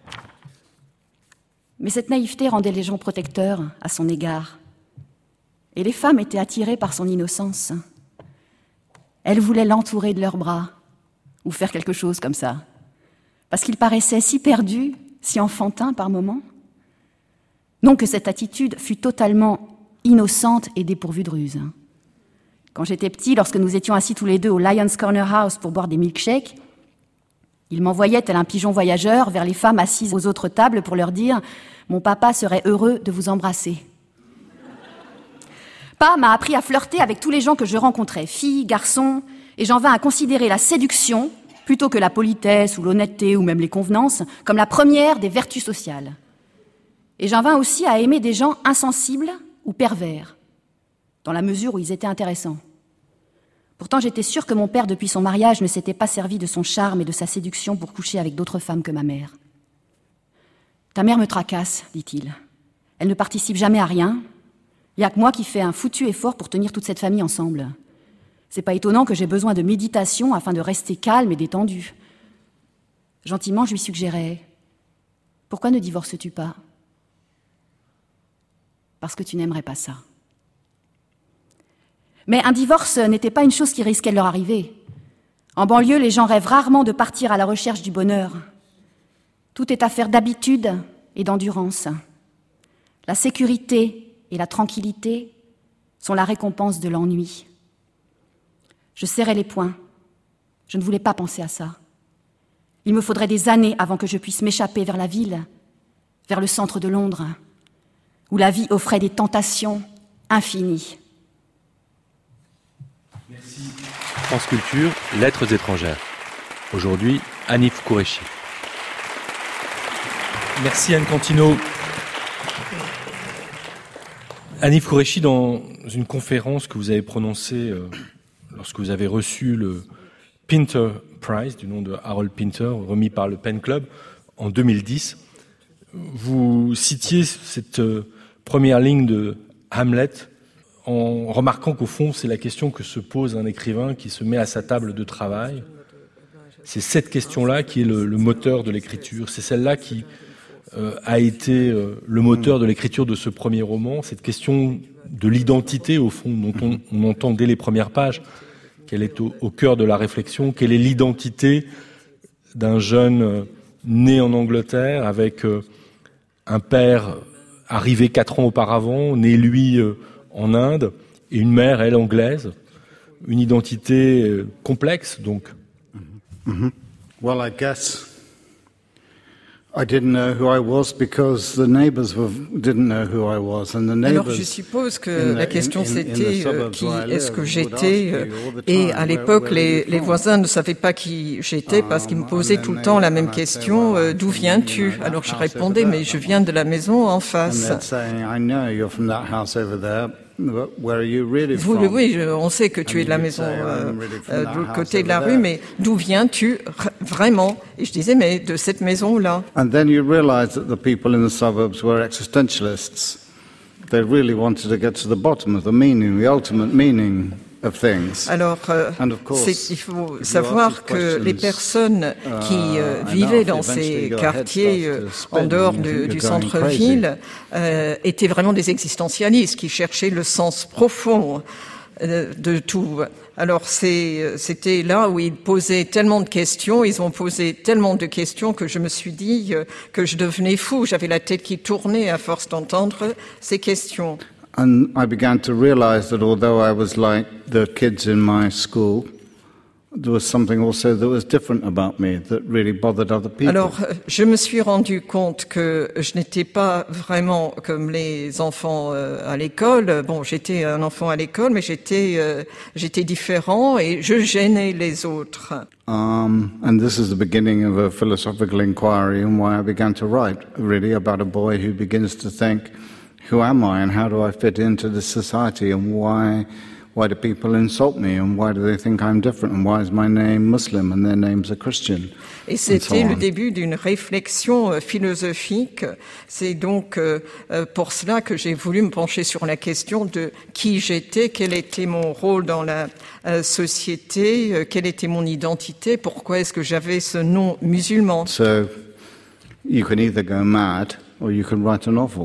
Mais cette naïveté rendait les gens protecteurs à son égard. Et les femmes étaient attirées par son innocence. Elles voulaient l'entourer de leurs bras, ou faire quelque chose comme ça. Parce qu'il paraissait si perdu, si enfantin par moments. Non que cette attitude fût totalement innocente et dépourvue de ruse. Quand j'étais petit, lorsque nous étions assis tous les deux au Lions Corner House pour boire des milkshakes, il m'envoyait tel un pigeon voyageur vers les femmes assises aux autres tables pour leur dire « Mon papa serait heureux de vous embrasser ». Pa m'a appris à flirter avec tous les gens que je rencontrais, filles, garçons, et j'en vins à considérer la séduction plutôt que la politesse ou l'honnêteté ou même les convenances, comme la première des vertus sociales. Et j'en vins aussi à aimer des gens insensibles ou pervers, dans la mesure où ils étaient intéressants. Pourtant, j'étais sûre que mon père, depuis son mariage, ne s'était pas servi de son charme et de sa séduction pour coucher avec d'autres femmes que ma mère. « Ta mère me tracasse, dit-il. Elle ne participe jamais à rien. Il n'y a que moi qui fais un foutu effort pour tenir toute cette famille ensemble. C'est pas étonnant que j'ai besoin de méditation afin de rester calme et détendu. » Gentiment, je lui suggérais « Pourquoi ne divorces-tu pas ?»« Parce que tu n'aimerais pas ça. » Mais un divorce n'était pas une chose qui risquait de leur arriver. En banlieue, les gens rêvent rarement de partir à la recherche du bonheur. Tout est affaire d'habitude et d'endurance. La sécurité et la tranquillité sont la récompense de l'ennui. Je serrais les poings. Je ne voulais pas penser à ça. Il me faudrait des années avant que je puisse m'échapper vers la ville, vers le centre de Londres, où la vie offrait des tentations infinies. Merci. France Culture, Lettres étrangères. Aujourd'hui, Hanif Kureishi. Merci Anne Cantino. Hanif Kureishi, dans une conférence que vous avez prononcée euh, lorsque vous avez reçu le Pinter Prize, du nom de Harold Pinter, remis par le Pen Club en deux mille dix, vous citiez cette euh, première ligne de Hamlet en remarquant qu'au fond, c'est la question que se pose un écrivain qui se met à sa table de travail. C'est cette question-là qui est le, le moteur de l'écriture. C'est celle-là qui euh, a été euh, le moteur de l'écriture de ce premier roman. Cette question de l'identité, au fond, dont on, on entend dès les premières pages qu'elle est au, au cœur de la réflexion. Quelle est l'identité d'un jeune euh, né en Angleterre avec euh, un père arrivé quatre ans auparavant, né lui euh, en Inde, et une mère, elle, anglaise. Une identité euh, complexe, donc. Mm-hmm. Well, I guess I didn't know who I was because the neighbors were, didn't know who I was, and the neighbors. Alors je suppose que la question c'était euh, qui est-ce que j'étais, euh, et à l'époque les, les voisins ne savaient pas qui j'étais parce qu'ils me posaient tout le temps la même question, euh, d'où viens-tu? Alors je répondais mais je viens de la maison en face. Where are you really Vous, from? oui, je- on sait que tu es de la maison euh, euh, de l'autre côté de la rue, mais d'où viens-tu r- vraiment? Et je disais, mais de cette maison-là. And then you realize that the people in the suburbs were existentialists. They really wanted to get to the bottom of the meaning, the ultimate meaning of things. Alors, euh, And of course, c'est- il faut if you savoir ask que these les questions, personnes qui euh, uh, vivaient enough, dans eventually ces your head quartiers starts euh, to spin en dehors and you de- think du you're going centre-ville euh, étaient vraiment des existentialistes qui cherchaient le sens profond euh, de tout. Alors c'est, c'était là où ils posaient tellement de questions, ils ont posé tellement de questions que je me suis dit euh, que je devenais fou. J'avais la tête qui tournait à force d'entendre ces questions. And I began to realize that although I was like the kids in my school, there was something also that was different about me that really bothered other people. Alors, euh, je me suis rendu compte que je n'étais pas vraiment comme les enfants euh, à l'école. Bon, j'étais un enfant à l'école, mais j'étais euh, j'étais différent et je gênais les autres. Um, and this is the beginning of a philosophical inquiry and why I began to write, really, about a boy who begins to think, who am I and how do I fit into this society and why why do people insult me and why do they think I'm different and why is my name Muslim and their names are Christian? Et and c'était so le on. début d'une réflexion euh, philosophique. C'est donc euh, euh, pour cela que j'ai voulu me pencher sur la question de qui j'étais, quel était mon rôle dans la euh, société, euh, quelle était mon identité, pourquoi est-ce que j'avais ce nom musulman. So you can either go mad or you can write a novel.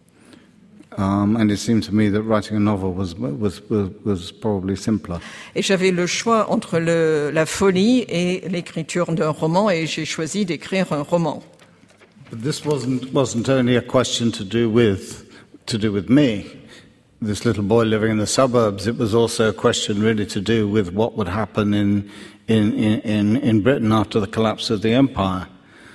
Um, and it seemed to me that writing a novel was was was, was probably simpler. Et j'avais le choix entre le, la folie et l'écriture d'un roman, et j'ai choisi d'écrire un roman. But this wasn't wasn't only a question to do with to do with me, this little boy living in the suburbs. It was also a question really to do with what would happen in in in in Britain after the collapse of the empire.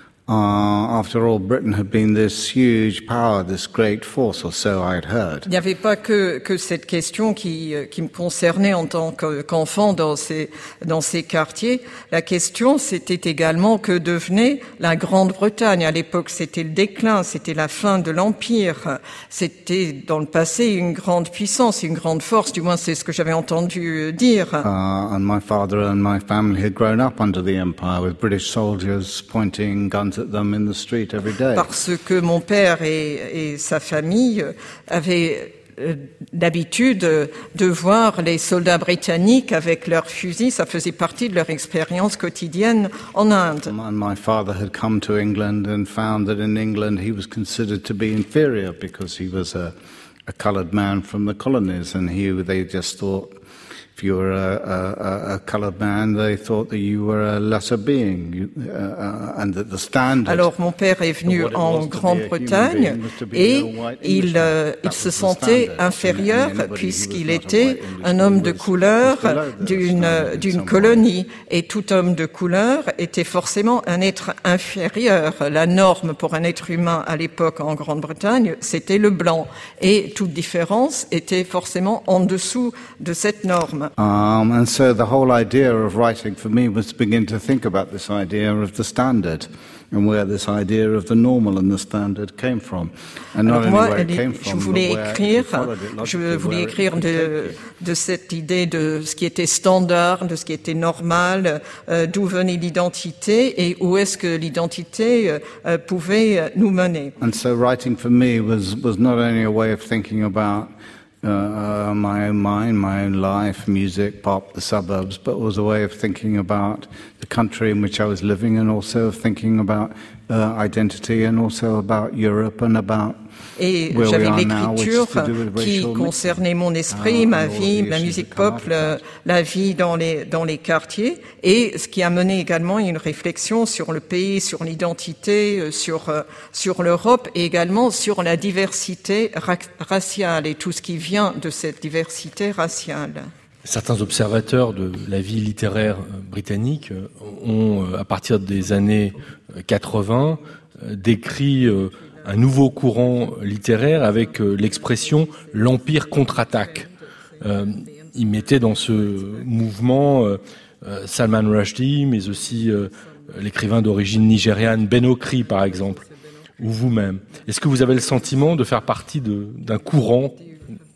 Uh, after all, Britain had been this huge power, this great force, or so I had heard. Il n'y avait pas que, que cette question qui, qui me concernait en tant que, qu'enfant dans ces, dans ces quartiers. La question, c'était également que devenait la Grande-Bretagne. À l'époque, c'était le déclin, c'était la fin de l'Empire. C'était, dans le passé, une grande puissance, une grande force. Du moins, c'est ce que j'avais entendu dire. Uh, and my father and my family had grown up under the empire with British soldiers pointing guns at them in the street every day. Parce que mon père et, et sa famille avaient euh, l'habitude de voir les soldats britanniques avec leurs fusils. Ça faisait partie de leur expérience quotidienne en Inde. And my father had come to England and found that in England he was considered to be inferior because he was a, a coloured man from the colonies, and he they just thought if you were a, a, a coloured man, they thought that you were a lesser being, you, uh, and that the standard. Alors mon père est venu en Grande-Bretagne et il, euh, il se sentait inférieur puisqu'il était un homme de couleur d'une d'une colonie, et tout homme de couleur était forcément un être inférieur. La norme pour un être humain à l'époque en Grande-Bretagne, c'était le blanc, et toute différence était forcément en dessous de cette norme. Um, and so the whole idea of writing for me was to begin to think about this idea of the standard and where this idea of the normal and the standard came from. And not Alors only moi, where it je came from, voulais but where écrire, it followed it je logically, voulais where it écrire could de, take it. de cette idée de ce qui était standard, de ce qui était normal, euh, d'où venait l'identité et où est-ce que l'identité euh, pouvait nous mener. And so writing for me was, was not only a way of thinking about uh, uh, my own mind, my own life, music, pop, the suburbs, but was a way of thinking about the country in which I was living, and also of thinking about uh, identity, and also about Europe and about Et where we j'avais are now, which is l'écriture to do with qui racial concernait mon esprit, Ah, ma and all vie, the la issues musique that come pop, out of la, that. la vie dans les, dans les quartiers, et ce qui a mené également une réflexion sur le pays, sur l'identité, euh, sur, euh, sur l'Europe, et également sur la diversité ra- raciale et tout ce qui vient de cette diversité raciale. Certains observateurs de la vie littéraire britannique ont, à partir des années quatre-vingts, décrit un nouveau courant littéraire avec l'expression « l'Empire contre-attaque ». Ils mettaient dans ce mouvement Salman Rushdie, mais aussi l'écrivain d'origine nigériane Ben Okri, par exemple, ou vous-même. Est-ce que vous avez le sentiment de faire partie de, d'un courant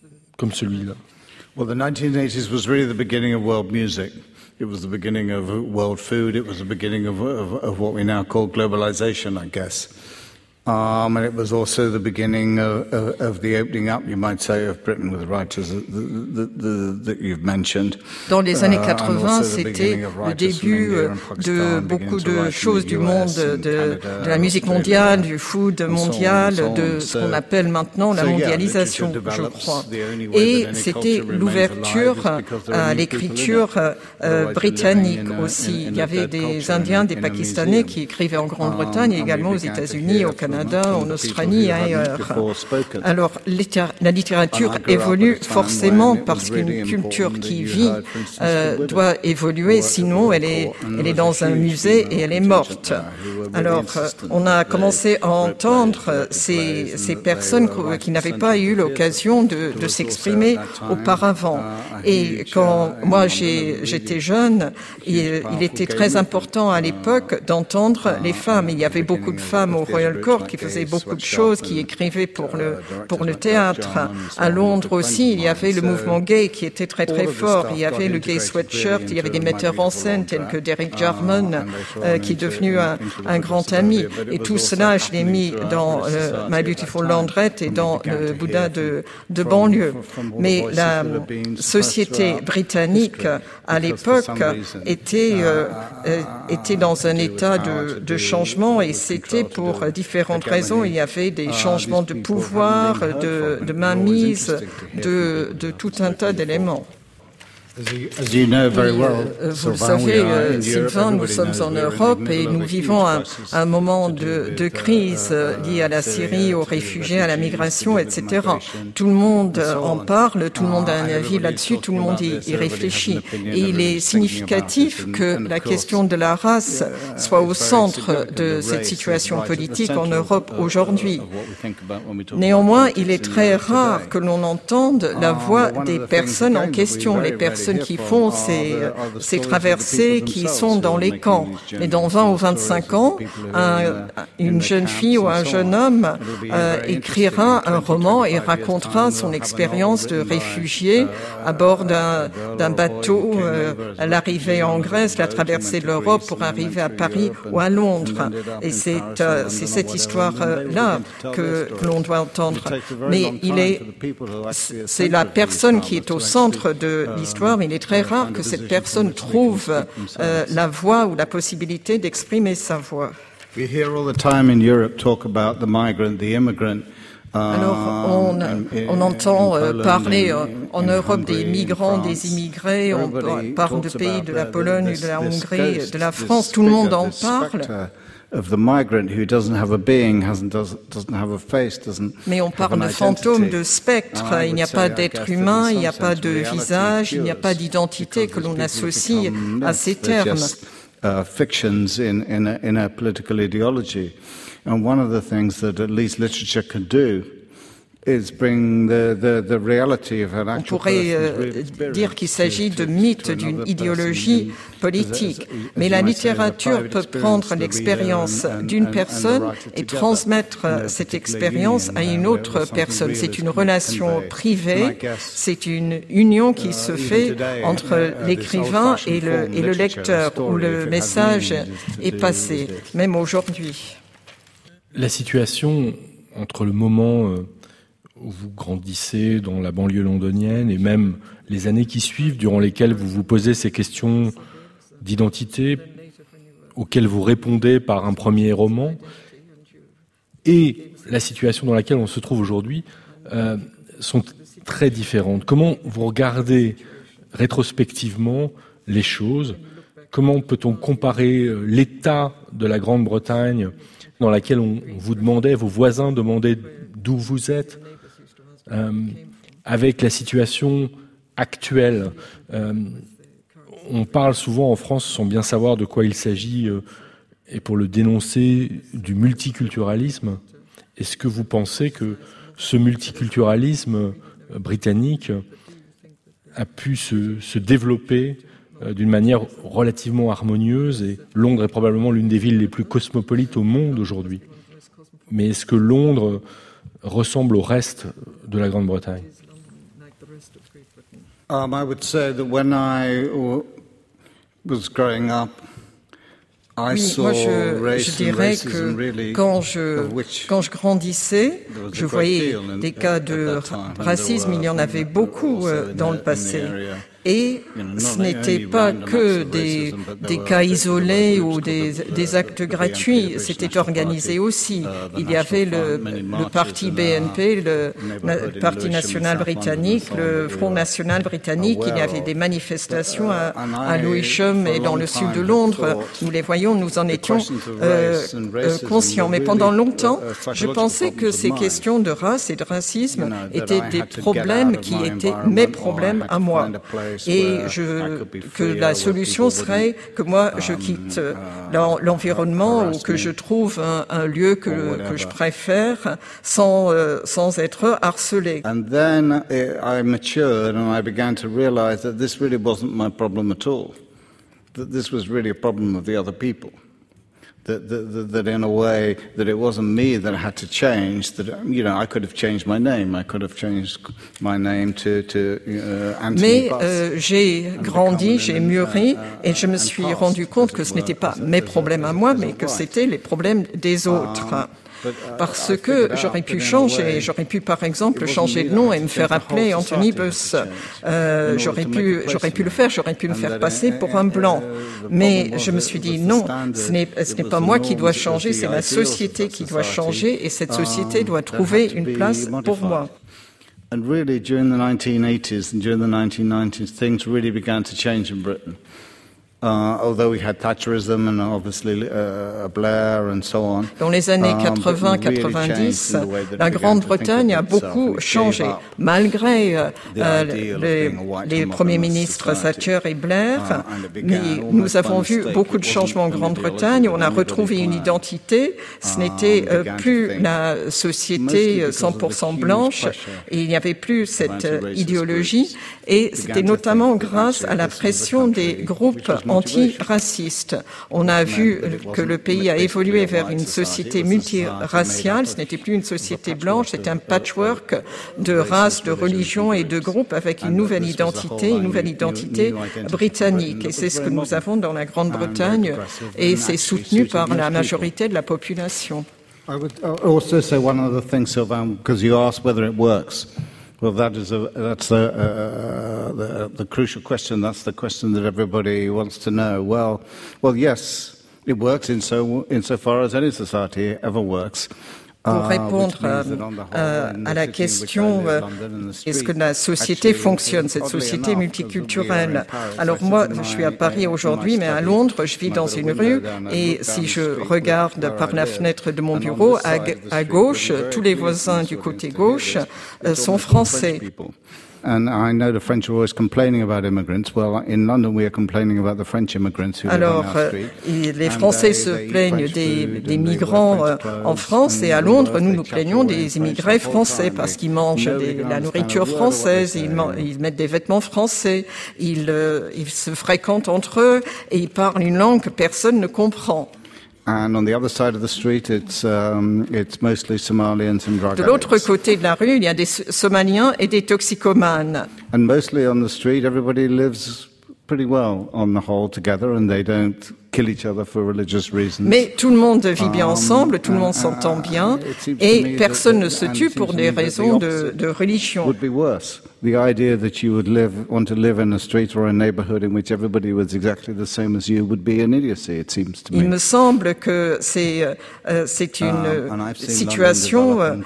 comme celui-là? Well, the nineteen eighties was really the beginning of world music. It was the beginning of world food. It was the beginning of, of, of what we now call globalization, I guess. Um, and it was also the beginning of, of, of the opening up, you might say, of Britain with the writers that, that, that, that you've mentioned. Dans les années quatre-vingts, c'était le début de beaucoup de choses du monde, de, de la musique mondiale, du food mondial, de ce qu'on appelle maintenant la mondialisation, je crois. Et c'était l'ouverture à l'écriture euh, britannique aussi. Il y avait des Indiens, des Pakistanais qui écrivaient en Grande-Bretagne et également aux États-Unis, au Canada, en Australie et ailleurs. Alors, la littérature évolue forcément parce qu'une culture qui vit euh, doit évoluer, sinon elle est, elle est dans un musée et elle est morte. Alors, on a commencé à entendre ces, ces personnes qui n'avaient pas eu l'occasion de, de s'exprimer auparavant. Et quand moi j'ai, j'étais jeune, il, il était très important à l'époque d'entendre les femmes. Il y avait beaucoup de femmes au Royal Court qui faisaient beaucoup de choses, qui écrivaient pour le, pour le théâtre. À Londres aussi, il y avait le mouvement gay qui était très très fort. Il y avait le gay sweatshirt, il y avait des metteurs en scène tels que Derek Jarman, euh, qui est devenu un, un grand ami. Et tout cela, je l'ai mis dans euh, My Beautiful Laundrette et dans le Bouddha de, de banlieue. Mais la société britannique, à l'époque, était, euh, était dans un état de, de changement et c'était pour différentes raisons. Il y avait des changements de pouvoir, de, de mainmise, de, de tout un tas d'éléments. You know very well, vous le savez, euh, Sylvain, nous sommes en Europe et nous vivons un, un moment de, de crise euh, lié à la Syrie, aux réfugiés, à la migration, et cetera. Tout le monde en parle, tout le monde a un avis là-dessus, tout le monde y, y réfléchit. Et il est significatif que la question de la race soit au centre de cette situation politique en Europe aujourd'hui. Néanmoins, il est très rare que l'on entende la voix des personnes en question, les personnes qui font ces, ces traversées, qui sont dans les camps. Mais dans vingt ou vingt-cinq ans, un, une jeune fille ou un jeune homme euh, écrira un roman et racontera son expérience de réfugié à bord d'un, d'un bateau euh, à l'arrivée en Grèce, la traversée de l'Europe pour arriver à Paris ou à Londres. Et c'est, euh, c'est cette histoire-là que, que l'on doit entendre. Mais il est, c'est la personne qui est au centre de l'histoire. Mais il est très rare que cette personne trouve euh, la voie ou la possibilité d'exprimer sa voix. Alors, on, on entend euh, parler euh, en Europe des migrants, des immigrés, on parle de pays de la Pologne, de la Hongrie, de la France, tout le monde en parle. Mais on parle de fantôme, de spectre. Il n'y a pas d'être humain, il n'y a pas de visage, il n'y a pas d'identité que l'on associe à ces termes. Fictions in, in, a, in a political ideology. And one of the things that at least literature can do is bring the, the, the reality of an actual. On pourrait euh, dire qu'il s'agit de mythes d'une idéologie politique, mais la littérature peut prendre l'expérience d'une personne et transmettre cette expérience à une autre personne. C'est une relation privée, c'est une union qui se fait entre l'écrivain et le, et le lecteur, où le message est passé, même aujourd'hui. La situation entre le moment euh, où vous grandissez dans la banlieue londonienne et même les années qui suivent, durant lesquelles vous vous posez ces questions d'identité auxquelles vous répondez par un premier roman, et la situation dans laquelle on se trouve aujourd'hui, euh, sont très différentes. Comment vous regardez rétrospectivement les choses? Comment peut-on comparer l'état de la Grande-Bretagne dans laquelle on vous demandait, vos voisins demandaient d'où vous êtes, euh, avec la situation actuelle? euh, On parle souvent en France, sans bien savoir de quoi il s'agit, euh, et pour le dénoncer, du multiculturalisme. Est-ce que vous pensez que ce multiculturalisme britannique a pu se, se développer euh, d'une manière relativement harmonieuse, et Londres est probablement l'une des villes les plus cosmopolites au monde aujourd'hui. Mais est-ce que Londres ressemble au reste de la Grande-Bretagne? Um, I would say that when I was growing up, I Oui, saw moi je, race je dirais and que racism really, quand je, of which quand je grandissais, there was a je great voyais deal in- des cas at de that time, and racisme, there il y en were avait beaucoup also euh, in dans the- le in the passé. area. Et You know, ce not n'était only pas random acts que of des, racism, but there des were cas particular isolés groups ou called des, the- des the- actes the B N P, gratuits, the British c'était National organisé Party, aussi. uh, the Il y avait National le, Front, many le marches parti in B N P, our le na- neighborhood in Parti Lewisham, national in South britannique, London, and so on, le that we Front were national britannique. Il y aware avait of. des manifestations à, And à I, Lewisham for a et dans long le sud de time, had Londres. thought Nous les voyons, nous en the étions questions of euh, race and euh, racism conscients. were Mais really, pendant longtemps, uh, uh, je psychological pensais que problems of ces mine. questions de race et de racisme You know, that étaient I des had to get problèmes out of qui my étaient environment, mes or I problèmes had à to moi. find a place Et where je, I could be que freer, la where solution people serait que moi je um, quitte uh, l'en- l'environnement ou harass que me je trouve un, un lieu que, or que whatever. je préfère sans, euh, sans être harcelé. And then uh, I matured and I began to realize that this really wasn't my problem at all. That this was really a problem of the other people. That, that, that, that in a way, that it wasn't me that I had to change, that, you know, I could have changed my name. I could have changed my name to, to uh, Anthony Mais Buss. euh, j'ai grandi, j'ai mûri et je me and suis passed, rendu compte as que it ce were, n'était pas as a- mes as a- problèmes as à a- moi, as a mais que right. c'était les problèmes des autres. Um, but, uh, Parce I que figured j'aurais out pu that in a changer, way, j'aurais pu par exemple it wasn't changer me de that nom had et to me change, faire the whole appeler Anthony society had to Buss. change Euh, in order j'aurais to pu, make a place j'aurais pu for le me. faire, j'aurais pu me And faire that, passer uh, pour un uh, blanc. the Mais problem je was me that suis it dit was the non, standard, ce n'est, it ce n'est was pas the moi qui norms, dois it was changer, the c'est la ideals of société that qui doit society, changer et cette société um, doit that trouver had to une be place pour modified. moi. And really, during the nineteen eighties and during the nineteen nineties, things really began to change in Britain. Uh, although we had Thatcherism and obviously uh, Blair and so on. Dans les années um, quatre-vingts Britain really quatre-vingt-dix, changed in the way that it la began to think Grande-Bretagne of a itself, beaucoup and it changé, gave up malgré euh, the ideal of les, being a white les and premiers modernist ministres society. Thatcher et Blair. Uh, and it began Mais almost nous avons by vu mistake. beaucoup It de wasn't changements en an Grande-Bretagne. ideology On a that retrouvé anybody une planned. identité. Ce Um, n'était began euh, to plus think, la mostly société because cent of the pour cent huge blanche pressure et il n'y avait plus cette euh, anti-racist idéologie. groups. Et Began c'était to notamment think that grâce à la actually this was a pression des country groupes which was multiracial. anti-racistes. On a vu que le pays a évolué vers une société multiraciale. Ce n'était plus une société blanche, c'était un patchwork de races, de religions et de groupes avec une nouvelle identité, une nouvelle identité britannique. Et c'est ce que nous avons dans la Grande-Bretagne et c'est soutenu par la majorité de la population. I would also say one other thing, Sylvain, because you asked whether it works. Well, that is a, that's a, uh, the, the crucial question. That's the question that everybody wants to know. Well, well, yes, it works in so insofar as any society ever works. Pour répondre euh, à la question euh, est-ce que la société fonctionne, cette société multiculturelle? Alors moi, je suis à Paris aujourd'hui, mais à Londres, je vis dans une rue et si je regarde par la fenêtre de mon bureau, à, à gauche, tous les voisins du côté gauche euh, sont français. And I know the French are always complaining about immigrants. Well, in London, we are complaining about the French immigrants who live Alors, on our street. euh, les Français se plaignent des, des migrants euh, en France et à Londres, nous nous plaignons des immigrés français parce qu'ils mangent des, la nourriture française, ils, man, ils mettent des vêtements français, ils, euh, ils se fréquentent entre eux et ils parlent une langue que personne ne comprend. And on the other side of the street, it's um, it's mostly Somalians and drug De l'autre addicts. côté de la rue, il y a des Somaliens et des toxicomanes. And mostly on the street, everybody lives pretty well on the whole together, and they don't kill each other for religious reasons. Mais tout le monde vit bien ensemble, tout le monde s'entend bien, et personne ne se tue pour des raisons de, de religion. Would be worse. The idea that you would live, want to live in a street or a neighborhood in which everybody was exactly the same as you would be an idiocy, it seems to me. Il me semble que c'est euh, c'est une Um, situation euh,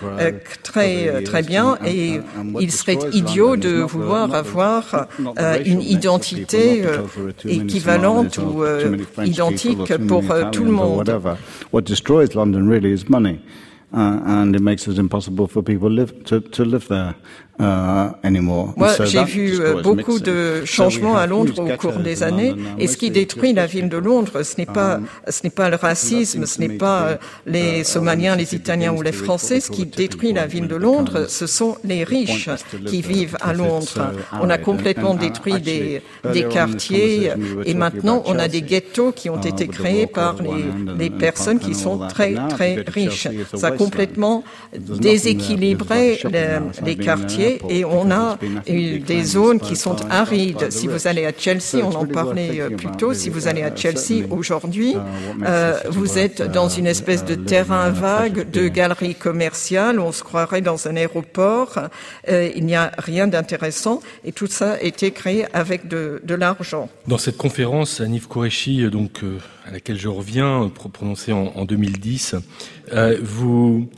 très très bien et il serait idiot de vouloir avoir euh, une identité euh, équivalente ou euh, identique pour euh, tout le monde. What destroys London really is money, uh, and it makes it impossible for people live, to, to live there. Uh, anymore. Moi, so j'ai vu euh, beaucoup de changements à Londres au cours des années, et ce qui détruit la ville de Londres, ce n'est pas, ce n'est pas le racisme, ce n'est pas les Somaliens, les Italiens ou les Français. Ce qui détruit la ville de Londres, ce sont les riches qui vivent à Londres. On a complètement détruit des, des quartiers, et maintenant on a des ghettos qui ont été créés par les, les personnes qui sont très très riches. Ça complètement déséquilibré les, les quartiers et on a eu des zones qui sont arides. Si vous allez à Chelsea, on en parlait plus tôt, si vous allez à Chelsea aujourd'hui, euh, vous êtes dans une espèce de terrain vague de galeries commerciales, on se croirait dans un aéroport, euh, il n'y a rien d'intéressant et tout ça a été créé avec de, de l'argent. Dans cette conférence, Hanif Kureishi, donc, euh, à laquelle je reviens, prononcée en, en deux mille dix, euh, vous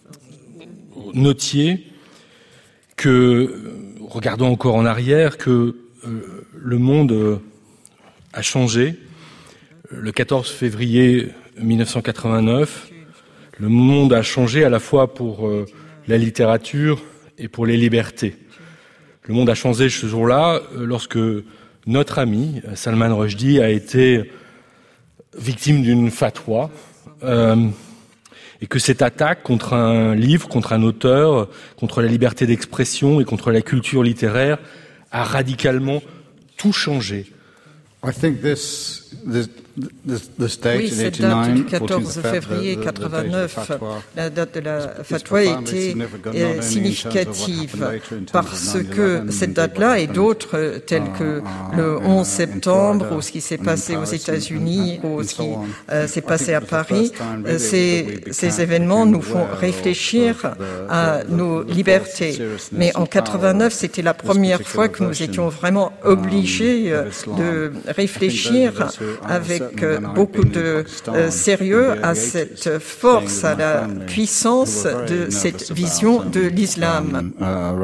notiez que, regardons encore en arrière, que euh, le monde euh, a changé. Le quatorze février mille neuf cent quatre-vingt-neuf, le monde a changé à la fois pour euh, la littérature et pour les libertés. Le monde a changé ce jour-là euh, lorsque notre ami Salman Rushdie a été victime d'une fatwa euh, et que cette attaque contre un livre, contre un auteur, contre la liberté d'expression et contre la culture littéraire a radicalement tout changé. I think this, this, this, this date oui, in cette date du quatorze février quatre-vingt-neuf, la date de la fatwa était significative parce que cette date-là et d'autres telles que le onze septembre ou ce qui s'est passé aux États-Unis ou ce qui euh, s'est passé à Paris, ces, ces événements nous font réfléchir à nos libertés. Mais en quatre-vingt-neuf, c'était la première fois que nous étions vraiment obligés de réfléchir avec beaucoup de euh, sérieux à cette force, à la puissance de cette vision de l'islam.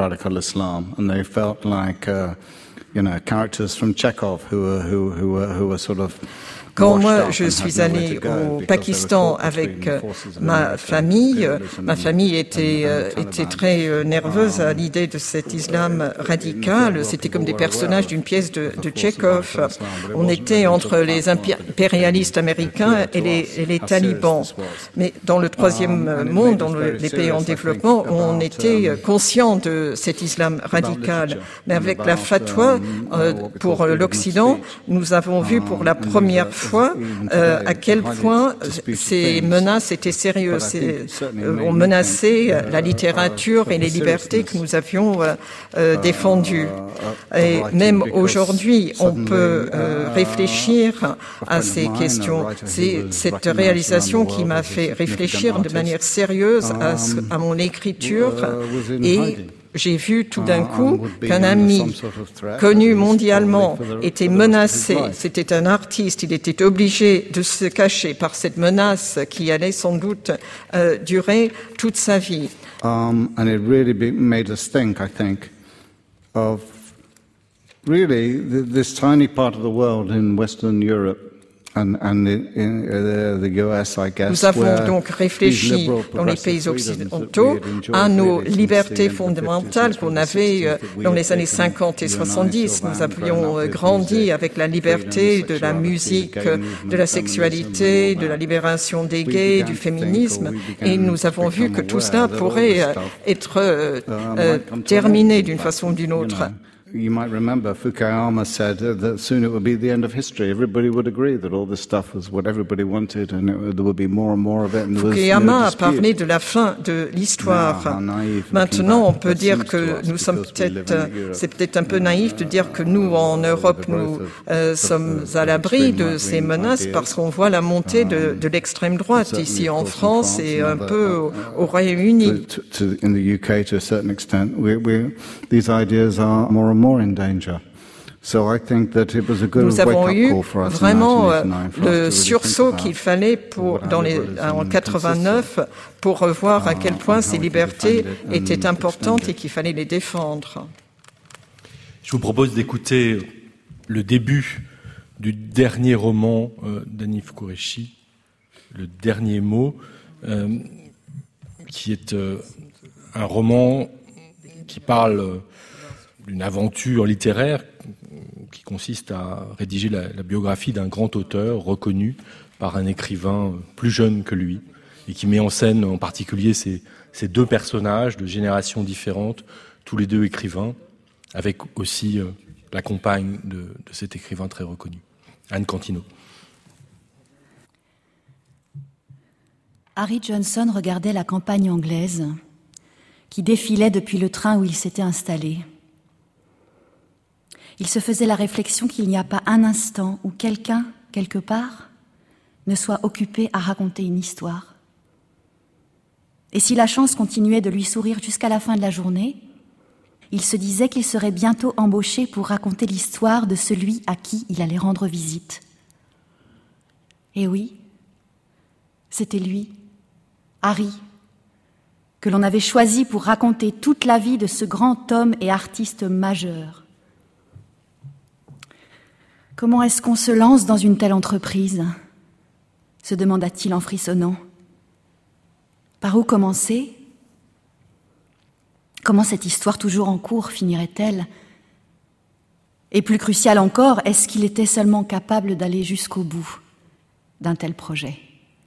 Quand moi, je suis allée au Pakistan avec ma famille, ma famille était, était très nerveuse à l'idée de cet islam radical. C'était comme des personnages d'une pièce de, de Tchekhov. On était entre les impérialistes américains et les, et les talibans. Mais dans le troisième monde, dans le, les pays en développement, on était conscient de cet islam radical. Mais avec la fatwa, euh, pour l'Occident, nous avons vu pour la première fois Euh, à quel point ces menaces étaient sérieuses. C'est, euh, on menaçait la littérature et les libertés que nous avions euh, euh, défendues. Et même aujourd'hui, on peut euh, réfléchir à ces questions. C'est cette réalisation qui m'a fait réfléchir de manière sérieuse à, à mon écriture et j'ai vu tout d'un coup qu'un ami connu mondialement était menacé. C'était un artiste. Il était obligé de se cacher par cette menace qui allait sans doute euh, durer toute sa vie. Um, and it really be, made us think, I think, of really this tiny part of the world in Western Europe. And, and in, in the U S, I guess, nous avons donc réfléchi dans les pays occidentaux à nos libertés fondamentales qu'on avait dans les années cinquante et soixante-dix. Nous avions grandi avec la liberté de la musique, de la sexualité, de la libération des gays, du féminisme, et nous avons vu que tout cela pourrait être euh, terminé d'une façon ou d'une autre. You might remember Fukuyama said that soon it would be the end of history. Everybody would agree that all this stuff was what everybody wanted, and it, there would be more and more of it. And Fukuyama a parlé de la fin de l'histoire. Maintenant, on peut dire que nous sommes peut-être, c'est peut-être un peu naïf de dire que nous, en Europe, nous euh, sommes à l'abri de ces menaces parce qu'on voit la montée de, de l'extrême droite ici en France et un peu au, au Royaume-Uni. In the U K, to a certain extent, we, we, these ideas are more more in danger. So I think that it was a good Nous avons eu vraiment le sursaut qu'il qu'il fallait pour, dans les, en quatre-vingt-neuf pour revoir à quel point ces libertés étaient importantes et qu'il fallait les défendre. Je vous propose d'écouter le début du dernier roman euh, d'Hanif Kureishi, Le dernier mot, euh, qui est euh, un roman qui parle euh, d'une aventure littéraire qui consiste à rédiger la, la biographie d'un grand auteur reconnu par un écrivain plus jeune que lui et qui met en scène en particulier ces, ces deux personnages de générations différentes, tous les deux écrivains, avec aussi euh, la compagne de, de cet écrivain très reconnu, Anne Cantino. Harry Johnson regardait la campagne anglaise qui défilait depuis le train où il s'était installé. Il se faisait la réflexion qu'il n'y a pas un instant où quelqu'un, quelque part, ne soit occupé à raconter une histoire. Et si la chance continuait de lui sourire jusqu'à la fin de la journée, il se disait qu'il serait bientôt embauché pour raconter l'histoire de celui à qui il allait rendre visite. Et oui, c'était lui, Harry, que l'on avait choisi pour raconter toute la vie de ce grand homme et artiste majeur. « Comment est-ce qu'on se lance dans une telle entreprise ?» se demanda-t-il en frissonnant. « Par où commencer ? Comment cette histoire toujours en cours finirait-elle ? Et plus crucial encore, est-ce qu'il était seulement capable d'aller jusqu'au bout d'un tel projet ?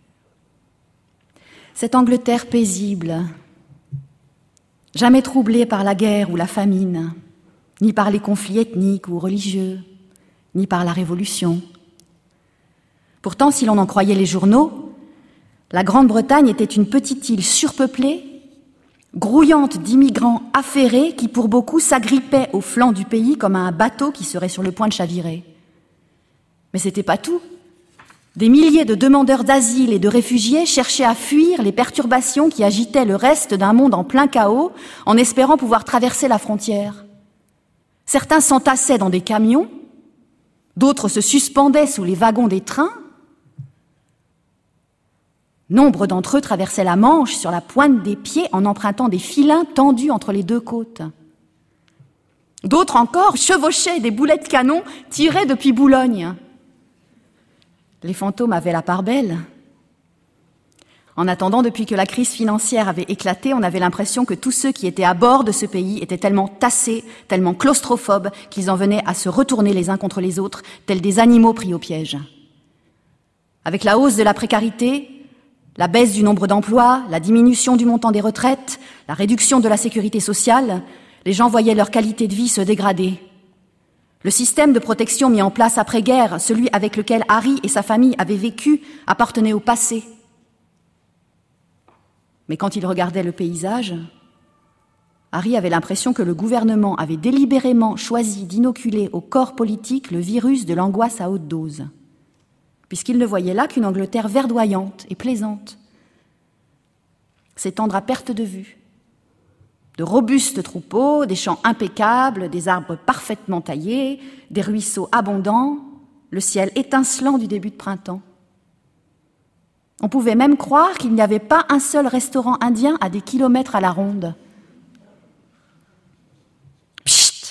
Cette Angleterre paisible, jamais troublée par la guerre ou la famine, ni par les conflits ethniques ou religieux, ni par la Révolution. Pourtant, si l'on en croyait les journaux, la Grande-Bretagne était une petite île surpeuplée, grouillante d'immigrants affairés qui, pour beaucoup, s'agrippaient au flanc du pays comme à un bateau qui serait sur le point de chavirer. Mais c'était pas tout. Des milliers de demandeurs d'asile et de réfugiés cherchaient à fuir les perturbations qui agitaient le reste d'un monde en plein chaos, en espérant pouvoir traverser la frontière. Certains s'entassaient dans des camions, d'autres se suspendaient sous les wagons des trains. Nombre d'entre eux traversaient la Manche sur la pointe des pieds en empruntant des filins tendus entre les deux côtes. D'autres encore chevauchaient des boulets de canon tirés depuis Boulogne. Les fantômes avaient la part belle. En attendant, depuis que la crise financière avait éclaté, on avait l'impression que tous ceux qui étaient à bord de ce pays étaient tellement tassés, tellement claustrophobes, qu'ils en venaient à se retourner les uns contre les autres, tels des animaux pris au piège. Avec la hausse de la précarité, la baisse du nombre d'emplois, la diminution du montant des retraites, la réduction de la sécurité sociale, les gens voyaient leur qualité de vie se dégrader. Le système de protection mis en place après-guerre, celui avec lequel Harry et sa famille avaient vécu, appartenait au passé. Mais quand il regardait le paysage, Harry avait l'impression que le gouvernement avait délibérément choisi d'inoculer au corps politique le virus de l'angoisse à haute dose, puisqu'il ne voyait là qu'une Angleterre verdoyante et plaisante, s'étendre à perte de vue. De robustes troupeaux, des champs impeccables, des arbres parfaitement taillés, des ruisseaux abondants, le ciel étincelant du début de printemps. On pouvait même croire qu'il n'y avait pas un seul restaurant indien à des kilomètres à la ronde. Psst !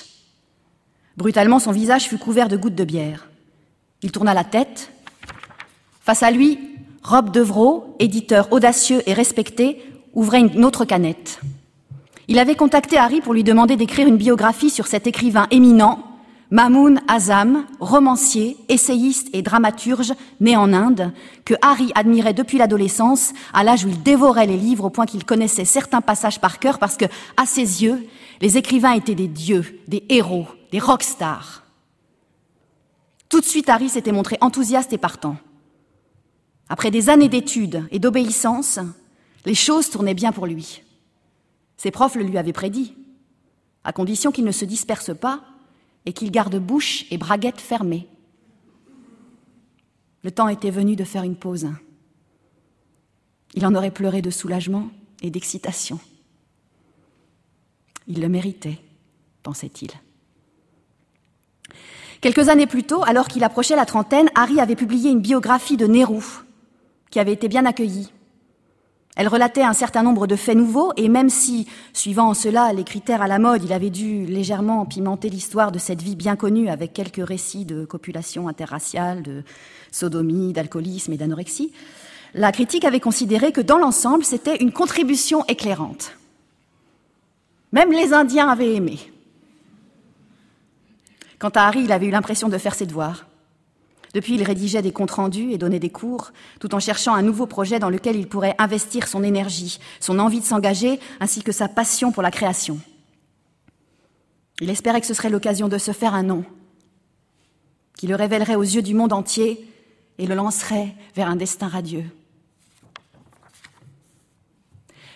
Brutalement, son visage fut couvert de gouttes de bière. Il tourna la tête. Face à lui, Rob Devereux, éditeur audacieux et respecté, ouvrait une autre canette. Il avait contacté Harry pour lui demander d'écrire une biographie sur cet écrivain éminent, Mamoun Azam, romancier, essayiste et dramaturge né en Inde, que Harry admirait depuis l'adolescence, à l'âge où il dévorait les livres au point qu'il connaissait certains passages par cœur parce que, à ses yeux, les écrivains étaient des dieux, des héros, des rockstars. Tout de suite, Harry s'était montré enthousiaste et partant. Après des années d'études et d'obéissance, les choses tournaient bien pour lui. Ses profs le lui avaient prédit, à condition qu'il ne se disperse pas et qu'il garde bouche et braguette fermées. Le temps était venu de faire une pause. Il en aurait pleuré de soulagement et d'excitation. Il le méritait, pensait-il. Quelques années plus tôt, alors qu'il approchait la trentaine, Harry avait publié une biographie de Nehru, qui avait été bien accueillie. Elle relatait un certain nombre de faits nouveaux, et même si, suivant en cela les critères à la mode, il avait dû légèrement pimenter l'histoire de cette vie bien connue avec quelques récits de copulation interraciale, de sodomie, d'alcoolisme et d'anorexie, la critique avait considéré que dans l'ensemble, c'était une contribution éclairante. Même les Indiens avaient aimé. Quant à Harry, il avait eu l'impression de faire ses devoirs. Depuis, il rédigeait des comptes rendus et donnait des cours, tout en cherchant un nouveau projet dans lequel il pourrait investir son énergie, son envie de s'engager, ainsi que sa passion pour la création. Il espérait que ce serait l'occasion de se faire un nom, qui le révélerait aux yeux du monde entier et le lancerait vers un destin radieux.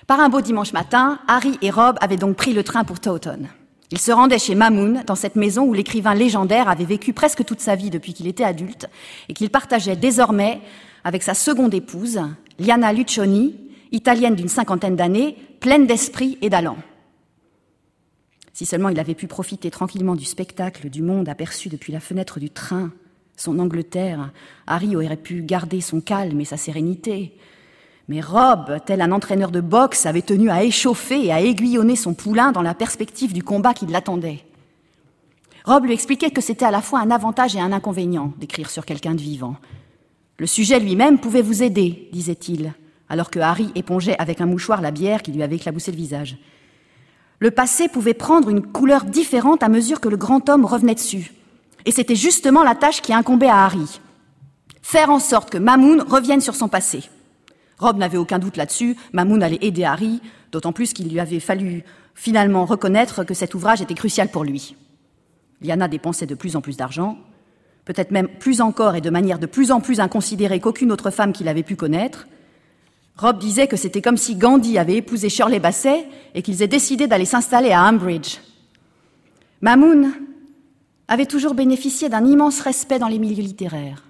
Par un beau dimanche matin, Harry et Rob avaient donc pris le train pour Taunton. Ils se rendaient chez Mamoun, dans cette maison où l'écrivain légendaire avait vécu presque toute sa vie depuis qu'il était adulte et qu'il partageait désormais avec sa seconde épouse, Liana Lucioni, italienne d'une cinquantaine d'années, pleine d'esprit et d'allant. Si seulement il avait pu profiter tranquillement du spectacle du monde aperçu depuis la fenêtre du train, son Angleterre, Harry aurait pu garder son calme et sa sérénité. Mais Rob, tel un entraîneur de boxe, avait tenu à échauffer et à aiguillonner son poulain dans la perspective du combat qui l'attendait. Rob lui expliquait que c'était à la fois un avantage et un inconvénient d'écrire sur quelqu'un de vivant. Le sujet lui-même pouvait vous aider, disait-il, alors que Harry épongeait avec un mouchoir la bière qui lui avait éclaboussé le visage. Le passé pouvait prendre une couleur différente à mesure que le grand homme revenait dessus. Et c'était justement la tâche qui incombait à Harry. Faire en sorte que Mamoun revienne sur son passé. Rob n'avait aucun doute là-dessus, Mamoun allait aider Harry, d'autant plus qu'il lui avait fallu finalement reconnaître que cet ouvrage était crucial pour lui. Liana dépensait de plus en plus d'argent, peut-être même plus encore et de manière de plus en plus inconsidérée qu'aucune autre femme qu'il avait pu connaître. Rob disait que c'était comme si Gandhi avait épousé Shirley Bassey et qu'ils aient décidé d'aller s'installer à Ambridge. Mamoun avait toujours bénéficié d'un immense respect dans les milieux littéraires,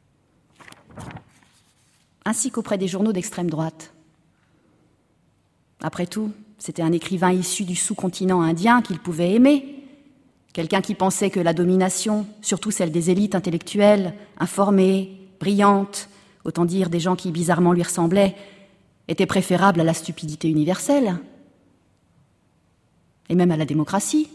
ainsi qu'auprès des journaux d'extrême droite. Après tout, c'était un écrivain issu du sous-continent indien qu'il pouvait aimer, quelqu'un qui pensait que la domination, surtout celle des élites intellectuelles, informées, brillantes, autant dire des gens qui bizarrement lui ressemblaient, était préférable à la stupidité universelle, et même à la démocratie.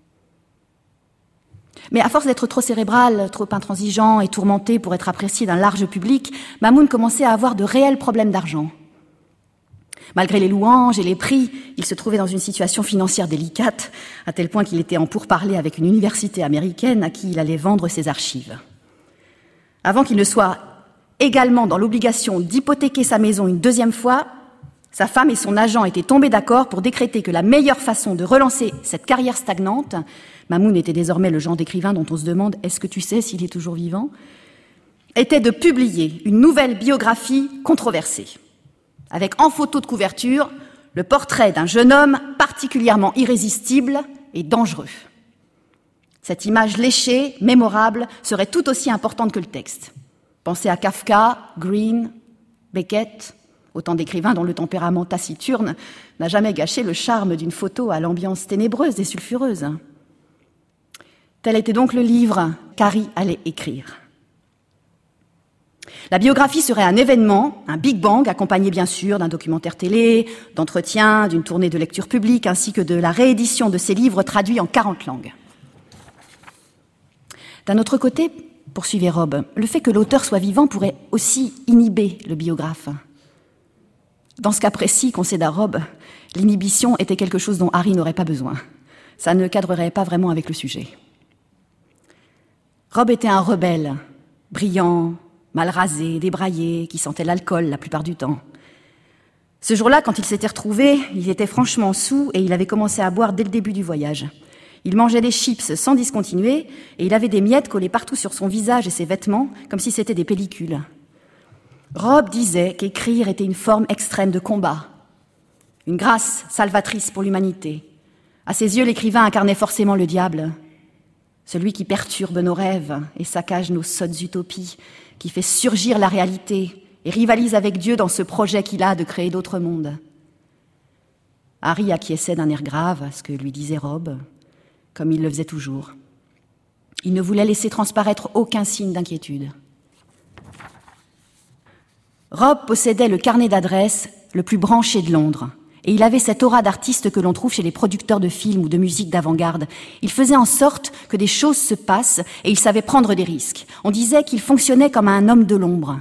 Mais à force d'être trop cérébral, trop intransigeant et tourmenté pour être apprécié d'un large public, Mamoun commençait à avoir de réels problèmes d'argent. Malgré les louanges et les prix, il se trouvait dans une situation financière délicate, à tel point qu'il était en pourparlers avec une université américaine à qui il allait vendre ses archives. Avant qu'il ne soit également dans l'obligation d'hypothéquer sa maison une deuxième fois, sa femme et son agent étaient tombés d'accord pour décréter que la meilleure façon de relancer cette carrière stagnante, Mamoun était désormais le genre d'écrivain dont on se demande « est-ce que tu sais s'il est toujours vivant ?», était de publier une nouvelle biographie controversée, avec en photo de couverture le portrait d'un jeune homme particulièrement irrésistible et dangereux. Cette image léchée, mémorable, serait tout aussi importante que le texte. Pensez à Kafka, Greene, Beckett, autant d'écrivains dont le tempérament taciturne n'a jamais gâché le charme d'une photo à l'ambiance ténébreuse et sulfureuse. Tel était donc le livre qu'Harry allait écrire. La biographie serait un événement, un Big Bang, accompagné bien sûr d'un documentaire télé, d'entretiens, d'une tournée de lecture publique, ainsi que de la réédition de ses livres traduits en quarante langues. D'un autre côté, poursuivait Rob, le fait que l'auteur soit vivant pourrait aussi inhiber le biographe. Dans ce cas précis, concéda Rob, l'inhibition était quelque chose dont Harry n'aurait pas besoin. Ça ne cadrerait pas vraiment avec le sujet. Rob était un rebelle, brillant, mal rasé, débraillé, qui sentait l'alcool la plupart du temps. Ce jour-là, quand ils s'étaient retrouvés, il était franchement saoul et il avait commencé à boire dès le début du voyage. Il mangeait des chips sans discontinuer et il avait des miettes collées partout sur son visage et ses vêtements, comme si c'était des pellicules. Rob disait qu'écrire était une forme extrême de combat, une grâce salvatrice pour l'humanité. À ses yeux, l'écrivain incarnait forcément le diable, celui qui perturbe nos rêves et saccage nos sottes utopies, qui fait surgir la réalité et rivalise avec Dieu dans ce projet qu'il a de créer d'autres mondes. Harry acquiesçait d'un air grave à ce que lui disait Rob, comme il le faisait toujours. Il ne voulait laisser transparaître aucun signe d'inquiétude. Rob possédait le carnet d'adresses le plus branché de Londres, et il avait cette aura d'artiste que l'on trouve chez les producteurs de films ou de musique d'avant-garde. Il faisait en sorte que des choses se passent et il savait prendre des risques. On disait qu'il fonctionnait comme un homme de l'ombre.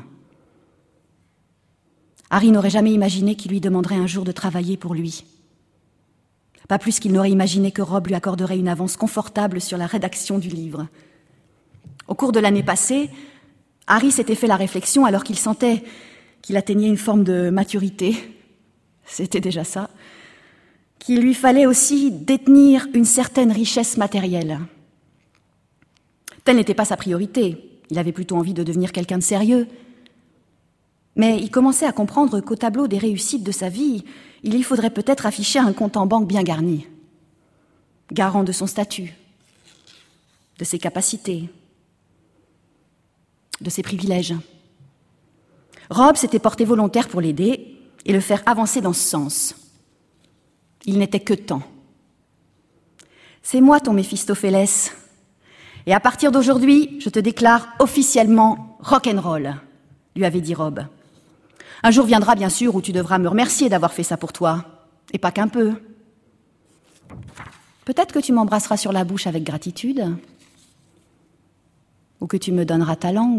Harry n'aurait jamais imaginé qu'il lui demanderait un jour de travailler pour lui. Pas plus qu'il n'aurait imaginé que Rob lui accorderait une avance confortable sur la rédaction du livre. Au cours de l'année passée, Harry s'était fait la réflexion, alors qu'il sentait qu'il atteignait une forme de maturité, c'était déjà ça, qu'il lui fallait aussi détenir une certaine richesse matérielle. Telle n'était pas sa priorité, il avait plutôt envie de devenir quelqu'un de sérieux. Mais il commençait à comprendre qu'au tableau des réussites de sa vie, il lui faudrait peut-être afficher un compte en banque bien garni, garant de son statut, de ses capacités, de ses privilèges. Rob s'était porté volontaire pour l'aider et le faire avancer dans ce sens. Il n'était que temps. « C'est moi ton Méphistophélès, et à partir d'aujourd'hui, je te déclare officiellement rock'n'roll », lui avait dit Rob. « Un jour viendra, bien sûr, où tu devras me remercier d'avoir fait ça pour toi, et pas qu'un peu. Peut-être que tu m'embrasseras sur la bouche avec gratitude, ou que tu me donneras ta langue. »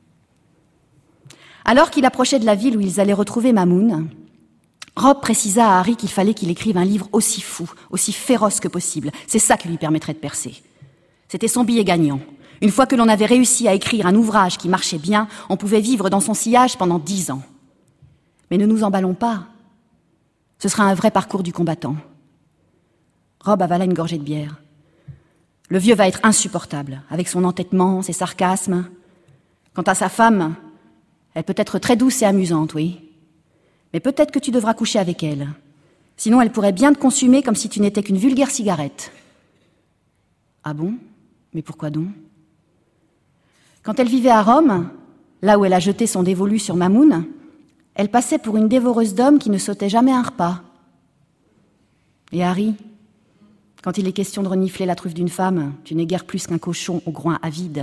Alors qu'il approchait de la ville où ils allaient retrouver Mamoun, Rob précisa à Harry qu'il fallait qu'il écrive un livre aussi fou, aussi féroce que possible. C'est ça qui lui permettrait de percer. C'était son billet gagnant. Une fois que l'on avait réussi à écrire un ouvrage qui marchait bien, on pouvait vivre dans son sillage pendant dix ans. Mais ne nous emballons pas. Ce sera un vrai parcours du combattant. Rob avala une gorgée de bière. Le vieux va être insupportable, avec son entêtement, ses sarcasmes. Quant à sa femme, elle peut être très douce et amusante, oui. Mais peut-être que tu devras coucher avec elle. Sinon, elle pourrait bien te consumer comme si tu n'étais qu'une vulgaire cigarette. Ah bon ? Mais pourquoi donc ? Quand elle vivait à Rome, là où elle a jeté son dévolu sur Mamoun, elle passait pour une dévoreuse d'hommes qui ne sautait jamais un repas. Et Harry, quand il est question de renifler la truffe d'une femme, tu n'es guère plus qu'un cochon au groin avide.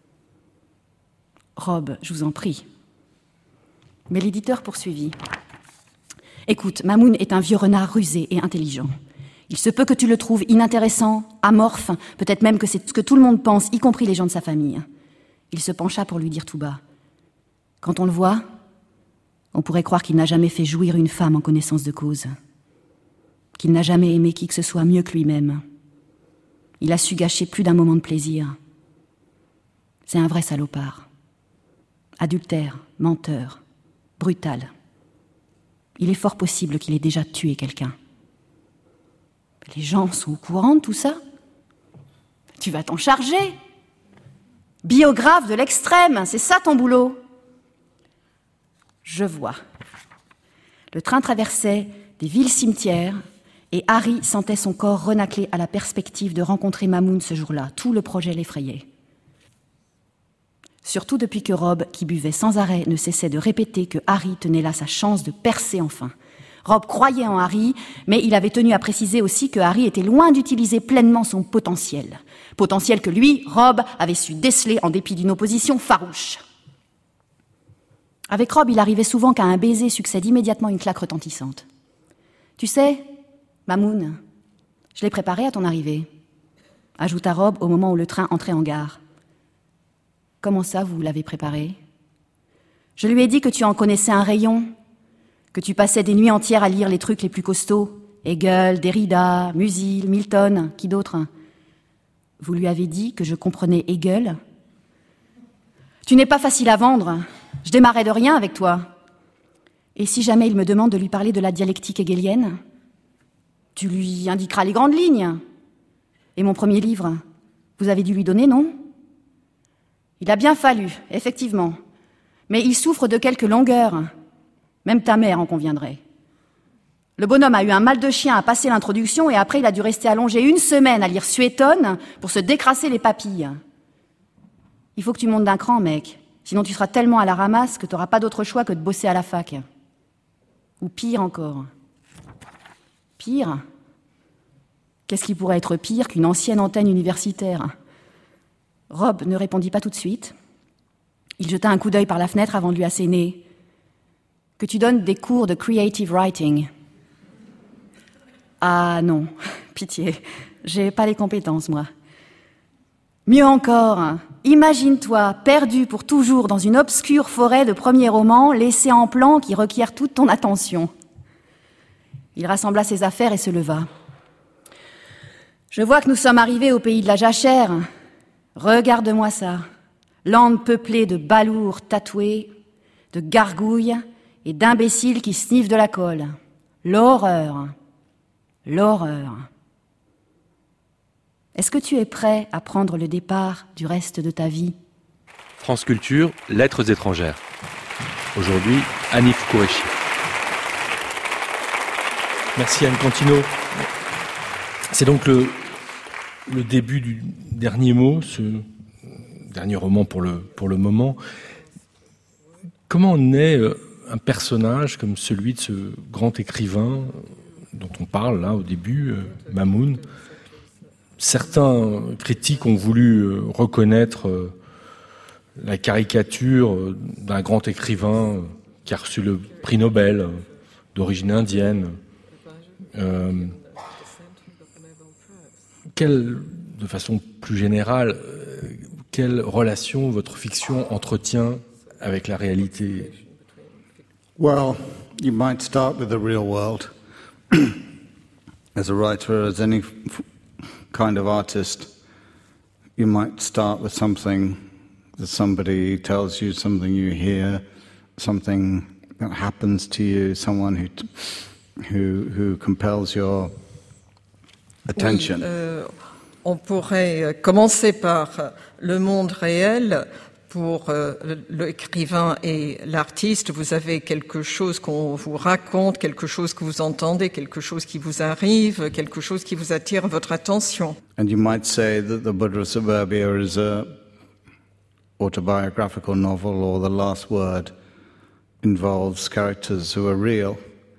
Rob, je vous en prie. Mais l'éditeur poursuivit. Écoute, Mamoun est un vieux renard rusé et intelligent. Il se peut que tu le trouves inintéressant, amorphe, peut-être même que c'est ce que tout le monde pense, y compris les gens de sa famille. Il se pencha pour lui dire tout bas. Quand on le voit, on pourrait croire qu'il n'a jamais fait jouir une femme en connaissance de cause. Qu'il n'a jamais aimé qui que ce soit mieux que lui-même. Il a su gâcher plus d'un moment de plaisir. C'est un vrai salopard. Adultère, menteur, brutal. Il est fort possible qu'il ait déjà tué quelqu'un. Les gens sont au courant de tout ça ? Tu vas t'en charger. Biographe de l'extrême, c'est ça ton boulot ? Je vois. Le train traversait des villes-cimetières et Harry sentait son corps renacler à la perspective de rencontrer Mamoun ce jour-là. Tout le projet l'effrayait. Surtout depuis que Rob, qui buvait sans arrêt, ne cessait de répéter que Harry tenait là sa chance de percer enfin. Rob croyait en Harry, mais il avait tenu à préciser aussi que Harry était loin d'utiliser pleinement son potentiel. Potentiel que lui, Rob, avait su déceler en dépit d'une opposition farouche. Avec Rob, il arrivait souvent qu'à un baiser succède immédiatement une claque retentissante. « Tu sais, Mamoun, je l'ai préparé à ton arrivée », ajouta Rob au moment où le train entrait en gare. « Comment ça, vous l'avez préparé ? Je lui ai dit que tu en connaissais un rayon, que tu passais des nuits entières à lire les trucs les plus costauds, Hegel, Derrida, Musil, Milton, qui d'autre ? Vous lui avez dit que je comprenais Hegel ? Tu n'es pas facile à vendre, je démarrais de rien avec toi. Et si jamais il me demande de lui parler de la dialectique hegelienne, tu lui indiqueras les grandes lignes. Et mon premier livre, vous avez dû lui donner, non ? Il a bien fallu, effectivement. Mais il souffre de quelques longueurs. Même ta mère en conviendrait. Le bonhomme a eu un mal de chien à passer l'introduction et après il a dû rester allongé une semaine à lire Suétone pour se décrasser les papilles. Il faut que tu montes d'un cran, mec. Sinon tu seras tellement à la ramasse que tu n'auras pas d'autre choix que de bosser à la fac. Ou pire encore. Pire ? Qu'est-ce qui pourrait être pire qu'une ancienne antenne universitaire ? Rob ne répondit pas tout de suite. Il jeta un coup d'œil par la fenêtre avant de lui asséner. « Que tu donnes des cours de creative writing. » Ah non, pitié, j'ai pas les compétences, moi. Mieux encore, imagine-toi perdu pour toujours dans une obscure forêt de premiers romans, laissé en plan qui requiert toute ton attention. Il rassembla ses affaires et se leva. « Je vois que nous sommes arrivés au pays de la jachère. Regarde-moi ça. Lande peuplée de balourds tatoués, de gargouilles et d'imbéciles qui sniffent de la colle. L'horreur. L'horreur. Est-ce que tu es prêt à prendre le départ du reste de ta vie ? France Culture, Lettres étrangères. Aujourd'hui, Hanif Kureishi. Merci Anne Cantino. C'est donc le, le début du dernier mot, ce dernier roman pour le, pour le moment. Comment naît un personnage comme celui de ce grand écrivain dont on parle là au début, Mamoun? Certains critiques ont voulu reconnaître la caricature d'un grand écrivain qui a reçu le prix Nobel, d'origine indienne. Euh, quelle, de façon plus générale, quelle relation votre fiction entretient avec la réalité? Well, you might start with the real world. As a writer, as any f- kind of artist, you might start with something that somebody tells you, something you hear, something that happens to you, someone who t- who who compels your attention. Oui, euh, on pourrait commencer par le monde réel. Pour euh, l'écrivain et l'artiste, vous avez quelque chose qu'on vous raconte, quelque chose que vous entendez, quelque chose qui vous arrive, quelque chose qui vous attire votre attention. And you might say that The Buddha of Suburbia is a autobiographical novel, or The Last Word involves characters who are real.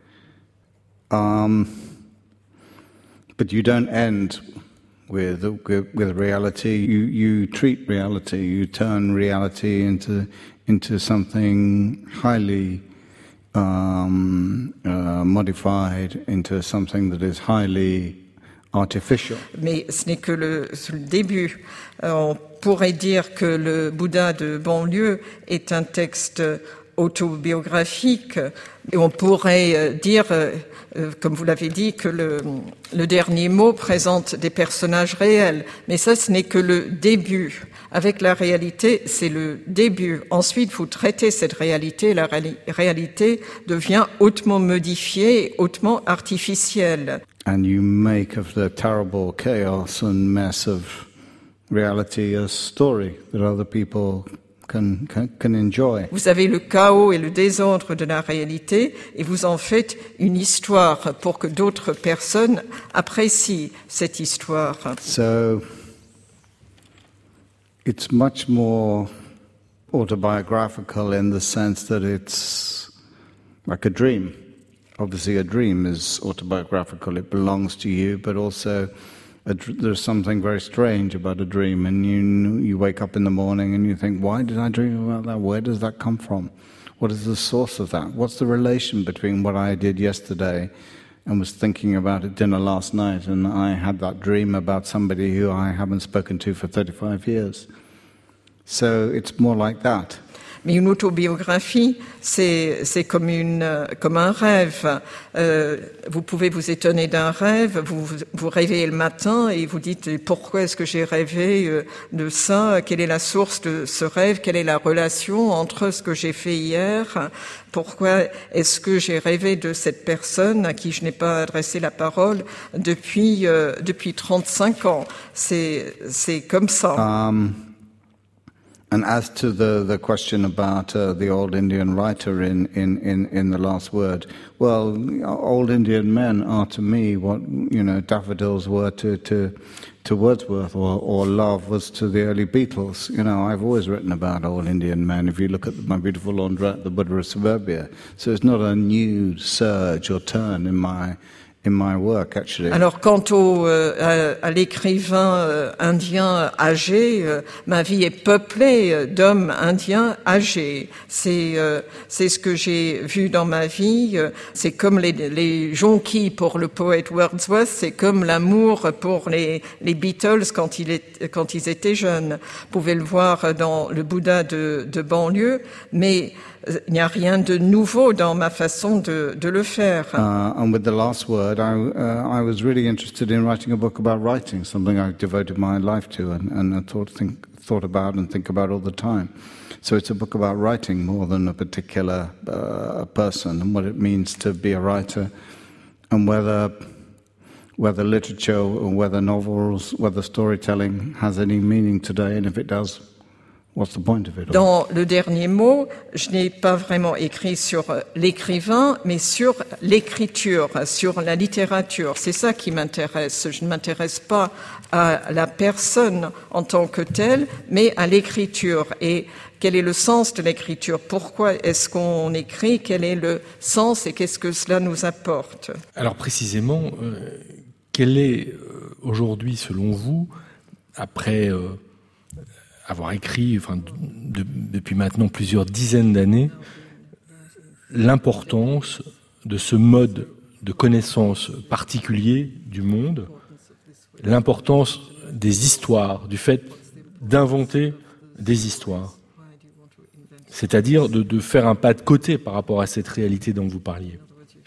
Um, but you don't end with with, with reality. You you treat reality. You turn reality into into something highly um, uh, modified, into something that is highly artificial. Mais ce n'est que le, le début. Euh, on pourrait dire que le Bouddha de banlieue est un texte autobiographique, et on pourrait dire, euh, comme vous l'avez dit, que le, le dernier mot présente des personnages réels. Mais ça, ce n'est que le début. Avec la réalité, c'est le début. Ensuite, vous traitez cette réalité, la ré- réalité devient hautement modifiée, hautement artificielle. And you make of the terrible chaos and mess of reality a story that other people Can, can, can enjoy. Vous avez le chaos et le désordre de la réalité et vous en faites une histoire pour que d'autres personnes apprécient cette histoire. So it's much more autobiographical in the sense that it's like a dream. Obviously a dream is autobiographical, it belongs to you, but also A, there's something very strange about a dream, and you you wake up in the morning and you think, why did I dream about that? Where does that come from? What is the source of that? What's the relation between what I did yesterday and was thinking about at dinner last night, and I had that dream about somebody who I haven't spoken to for thirty-five years? So it's more like that. Mais une autobiographie, c'est, c'est comme, une, comme un rêve. Euh, vous pouvez vous étonner d'un rêve, vous vous réveillez le matin et vous dites « Pourquoi est-ce que j'ai rêvé de ça ? Quelle est la source de ce rêve ? Quelle est la relation entre ce que j'ai fait hier ? Pourquoi est-ce que j'ai rêvé de cette personne à qui je n'ai pas adressé la parole depuis, euh, depuis trente-cinq ans ?» C'est, c'est comme ça. Um... And as to the, the question about uh, the old Indian writer in, in, in, in The Last Word, well, old Indian men are to me what, you know, daffodils were to, to, to Wordsworth, or, or love was to the early Beatles. You know, I've always written about old Indian men. If you look at My Beautiful Laundrette, The Buddha of Suburbia, so it's not a new surge or turn in my in my work, actually. Alors, quant au, euh, à, à l'écrivain euh, indien âgé, euh, ma vie est peuplée d'hommes indiens âgés. C'est, euh, c'est ce que j'ai vu dans ma vie. C'est comme les, les jonquilles pour le poète Wordsworth, c'est comme l'amour pour les, les Beatles quand, il est, quand ils étaient jeunes. Vous pouvez le voir dans le Bouddha de, de banlieue, mais il n'y a rien de nouveau dans ma façon de, de le faire. Uh, and with The Last Word, I, uh, I was really interested in writing a book about writing, something I've devoted my life to and, and I thought, think, thought about and think about all the time. So it's a book about writing more than a particular uh, person, and what it means to be a writer, and whether whether literature or whether novels, whether storytelling has any meaning today, and if it does, what's the point of it all? Dans le dernier mot, je n'ai pas vraiment écrit sur l'écrivain, mais sur l'écriture, sur la littérature. C'est ça qui m'intéresse. Je ne m'intéresse pas à la personne en tant que telle, mais à l'écriture. Et quel est le sens de l'écriture? Pourquoi est-ce qu'on écrit? Quel est le sens et qu'est-ce que cela nous apporte? Alors précisément, euh, quel est euh, aujourd'hui, selon vous, après euh, avoir écrit, enfin, de, de, depuis maintenant plusieurs dizaines d'années, l'importance de ce mode de connaissance particulier du monde, l'importance des histoires, du fait d'inventer des histoires, c'est-à-dire de, de faire un pas de côté par rapport à cette réalité dont vous parliez.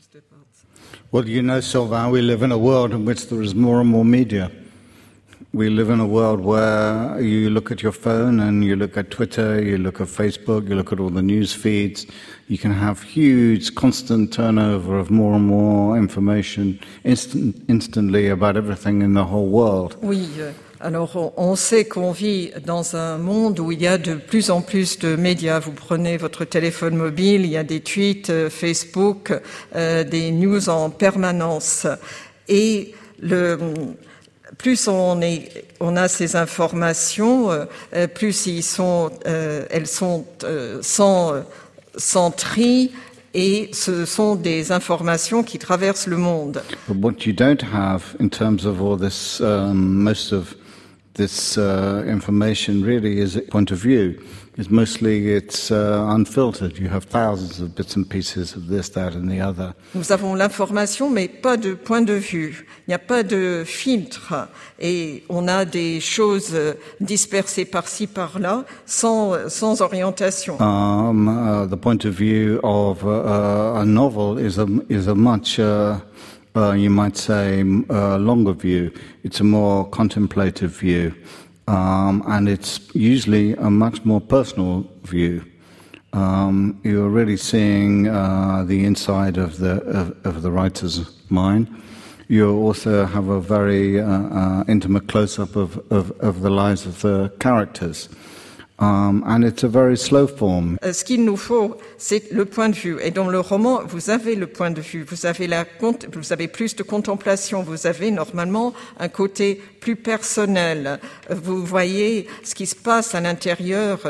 Well, you know, Sylvain, we live in a world in which there is more and more media. We live in a world where you look at your phone and you look at Twitter, you look at Facebook, you look at all the news feeds. You can have huge, constant turnover of more and more information instant, instantly about everything in the whole world. Oui, alors on sait qu'on vit dans un monde où il y a de plus en plus de médias. Vous prenez votre téléphone mobile, il y a des tweets, Facebook, euh, des news en permanence. Et le... Plus on, est, on a ces informations, euh, plus ils sont, euh, elles sont euh, sans, sans tri, et ce sont des informations qui traversent le monde. But what you don't have in terms of all this, um, most of this uh, information really is a point of view. It's mostly it's uh, unfiltered. You have thousands of bits and pieces of this, that, and the other. Nous avons l'information, mais pas de point de vue. Il n'y a pas de filtre, et on a des choses dispersées par-ci par-là, sans sans orientation. Um, uh, the point of view of uh, a novel is a is a much uh, uh, you might say uh, longer view. It's a more contemplative view. Um, and it's usually a much more personal view. Um, you're really seeing uh, the inside of the of, of the writer's mind. You also have a very uh, uh, intimate close-up of, of, of the lives of the characters. Um, and it's a very slow form. Ce qu'il nous faut, c'est le point de vue. Et dans le roman, vous avez le point de vue. Vous avez la, vous avez plus de contemplation. Vous avez normalement un côté plus personnel. Vous voyez ce qui se passe à l'intérieur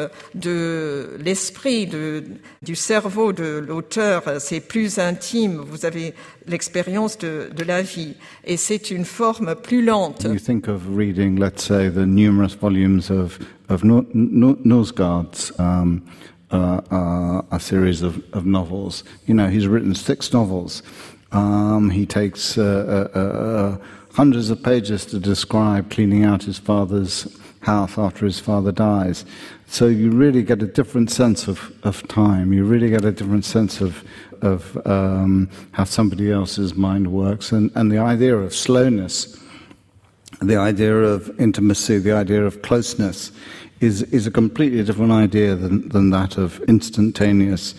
de l'esprit, de, du cerveau de l'auteur. C'est plus intime. Vous avez l'expérience de, de la vie. Et c'est une forme plus lente. You think of reading, let's say, the numerous volumes of of Knausgaard's um, uh, uh, a series of, of novels. You know, he's written six novels. Um, he takes uh, uh, uh, hundreds of pages to describe cleaning out his father's house after his father dies. So you really get a different sense of, of time. You really get a different sense of of um, how somebody else's mind works, and, and the idea of slowness, the idea of intimacy, the idea of closeness is is a completely different idea than, than that of instantaneous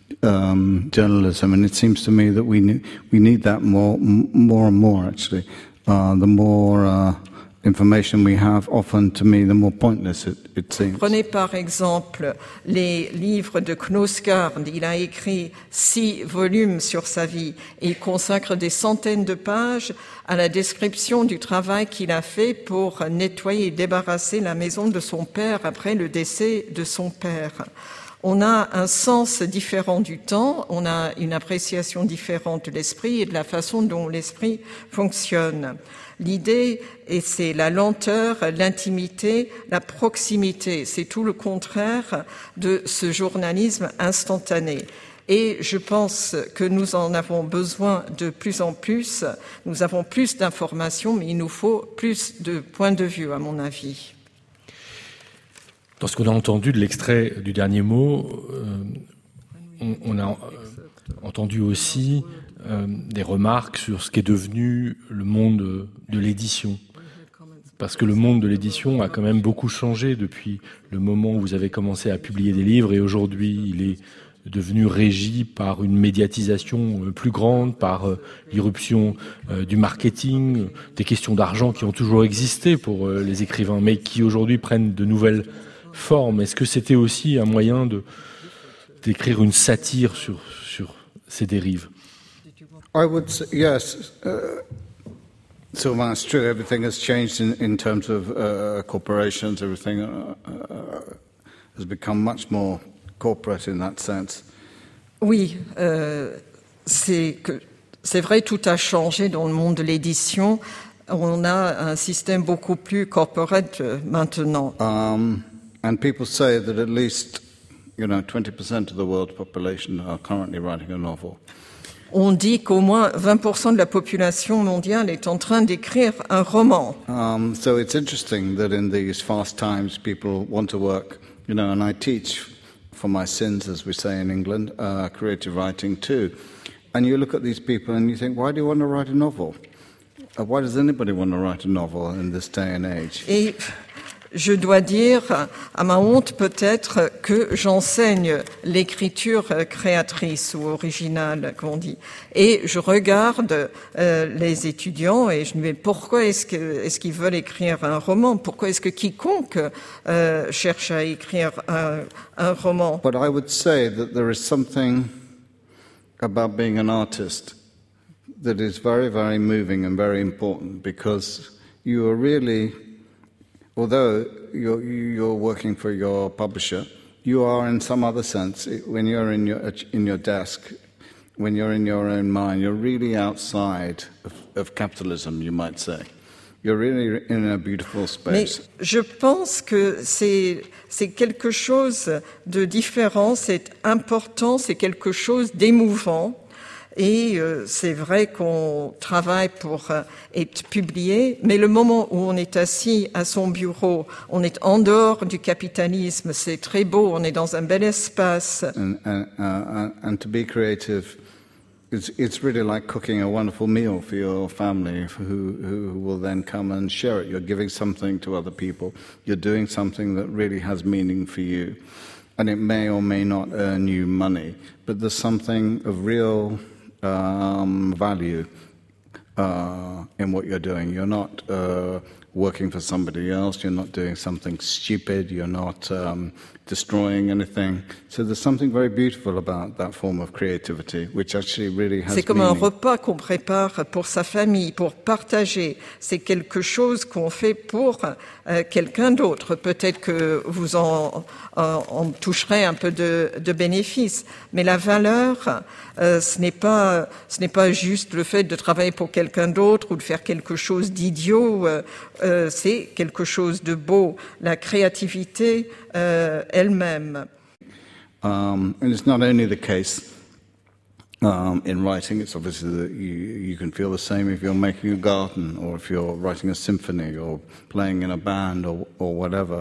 um, journalism. And it seems to me that we ne- we need that more more and more, actually. Uh, the more uh, information we have, often, to me, the more pointless it, it seems. Prenez par exemple les livres de Knausgaard. Il a écrit six volumes sur sa vie et il consacre des centaines de pages à la description du travail qu'il a fait pour nettoyer et débarrasser la maison de son père après le décès de son père. On a un sens différent du temps, on a une appréciation différente de l'esprit et de la façon dont l'esprit fonctionne. L'idée, et c'est la lenteur, l'intimité, la proximité. C'est tout le contraire de ce journalisme instantané. Et je pense que nous en avons besoin de plus en plus. Nous avons plus d'informations, mais il nous faut plus de points de vue, à mon avis. Dans ce qu'on a entendu de l'extrait du dernier mot, euh, on, on a euh, entendu aussi euh, des remarques sur ce qu'est devenu le monde de l'édition. Parce que le monde de l'édition a quand même beaucoup changé depuis le moment où vous avez commencé à publier des livres, et aujourd'hui il est devenu régi par une médiatisation plus grande, par euh, l'irruption euh, du marketing, des questions d'argent qui ont toujours existé pour euh, les écrivains, mais qui aujourd'hui prennent de nouvelles forme. Est-ce que c'était aussi un moyen de, d'écrire une satire sur, sur ces dérives? I would say, yes. Uh, so that's true. Everything has changed in, in terms of uh, corporations. Everything uh, uh, has become much more corporate in that sense. Oui, euh, c'est que c'est vrai, tout a changé dans le monde de l'édition. On a un système beaucoup plus corporate euh, maintenant. Um, and people say that at least, you know, twenty percent of the world's population are currently writing a novel. On dit qu'au moins vingt pour cent de la population mondiale est en train d'écrire un roman. Um, so it's interesting that in these fast times, people want to work, you know, and I teach for my sins, as we say in England, uh, creative writing too. And you look at these people and you think, why do you want to write a novel? Uh, why does anybody want to write a novel in this day and age? Et je dois dire, à ma honte peut-être, que j'enseigne l'écriture créatrice ou originale, qu'on dit. Et je regarde euh, les étudiants et je me dis, pourquoi est-ce que, est-ce qu'ils veulent écrire un roman? Pourquoi est-ce que quiconque euh, cherche à écrire un, un roman? But I would say that there is something about being an artist that is very, very moving and very important, because you are really, although you're, you're working for your publisher, you are in some other sense, when you're in your, in your desk, when you're in your own mind, you're really outside of, of capitalism, you might say. You're really in a beautiful space. Mais je pense que c'est, c'est quelque chose de différent, c'est important, c'est quelque chose d'émouvant. Et euh, c'est vrai qu'on travaille pour euh, être publié, mais le moment où on est assis à son bureau, on est en dehors du capitalisme, c'est très beau, on est dans un bel espace. And, and, uh, and to be creative, it's, it's really like cooking a wonderful meal for your family who, who will then come and share it. You're giving something to other people. You're doing something that really has meaning for you. And it may or may not earn you money, but there's something of real Um, value uh, in what you're doing. You're not uh, working for somebody else. You're not doing something stupid. You're not um, destroying anything. So there's something very beautiful about that form of creativity, which actually really has C'est comme meaning. Un repas qu'on prépare pour sa famille, pour partager. C'est quelque chose qu'on fait pour euh, quelqu'un d'autre. Peut-être que vous en, en, en toucherez un peu de, de bénéfices, mais la valeur, euh, ce n'est pas, ce n'est pas juste le fait de travailler pour quelqu'un d'autre ou de faire quelque chose d'idiot. Euh, euh, c'est quelque chose de beau. La créativité euh, elle-même. Um, and it's not only the case um, in writing, it's obviously that you, you can feel the same if you're making a garden or if you're writing a symphony or playing in a band or, or whatever.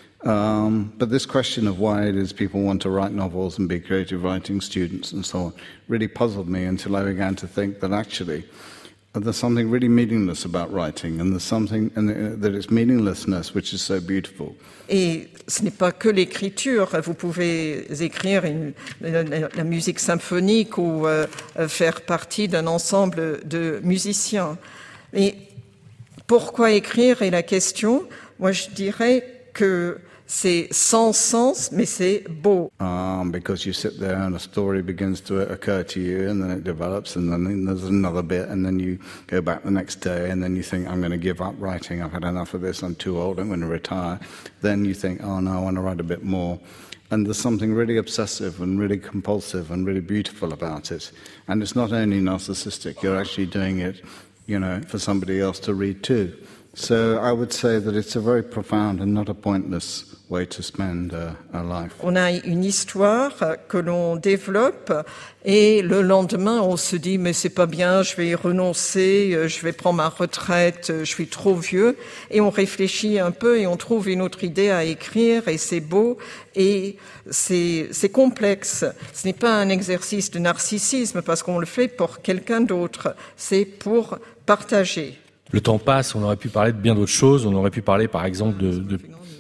Um, but this question of why it is people want to write novels and be creative writing students and so on really puzzled me until I began to think that actually there's something really meaningless about writing, and there's something, and that it's meaninglessness which is so beautiful. Et ce n'est pas que l'écriture. Vous pouvez écrire une, la, la musique symphonique ou euh, faire partie d'un ensemble de musiciens. Mais pourquoi écrire est la question. Moi, je dirais que c'est sans sens, mais c'est beau. Um, because you sit there and a story begins to occur to you, and then it develops, and then there's another bit, and then you go back the next day, and then you think, I'm going to give up writing, I've had enough of this, I'm too old, I'm going to retire. Then you think, oh no, I want to write a bit more. And there's something really obsessive and really compulsive and really beautiful about it. And it's not only narcissistic, you're actually doing it, you know, for somebody else to read too. So I would say that it's a very profound and not a pointless way to spend uh, a life. On a une histoire que l'on développe et le lendemain on se dit mais c'est pas bien, je vais y renoncer, je vais prendre ma retraite, je suis trop vieux, et on réfléchit un peu et on trouve une autre idée à écrire et c'est beau et c'est, c'est complexe. Ce n'est pas un exercice de narcissisme parce qu'on le fait pour quelqu'un d'autre, c'est pour partager. Le temps passe, on aurait pu parler de bien d'autres choses, on aurait pu parler par exemple de, de,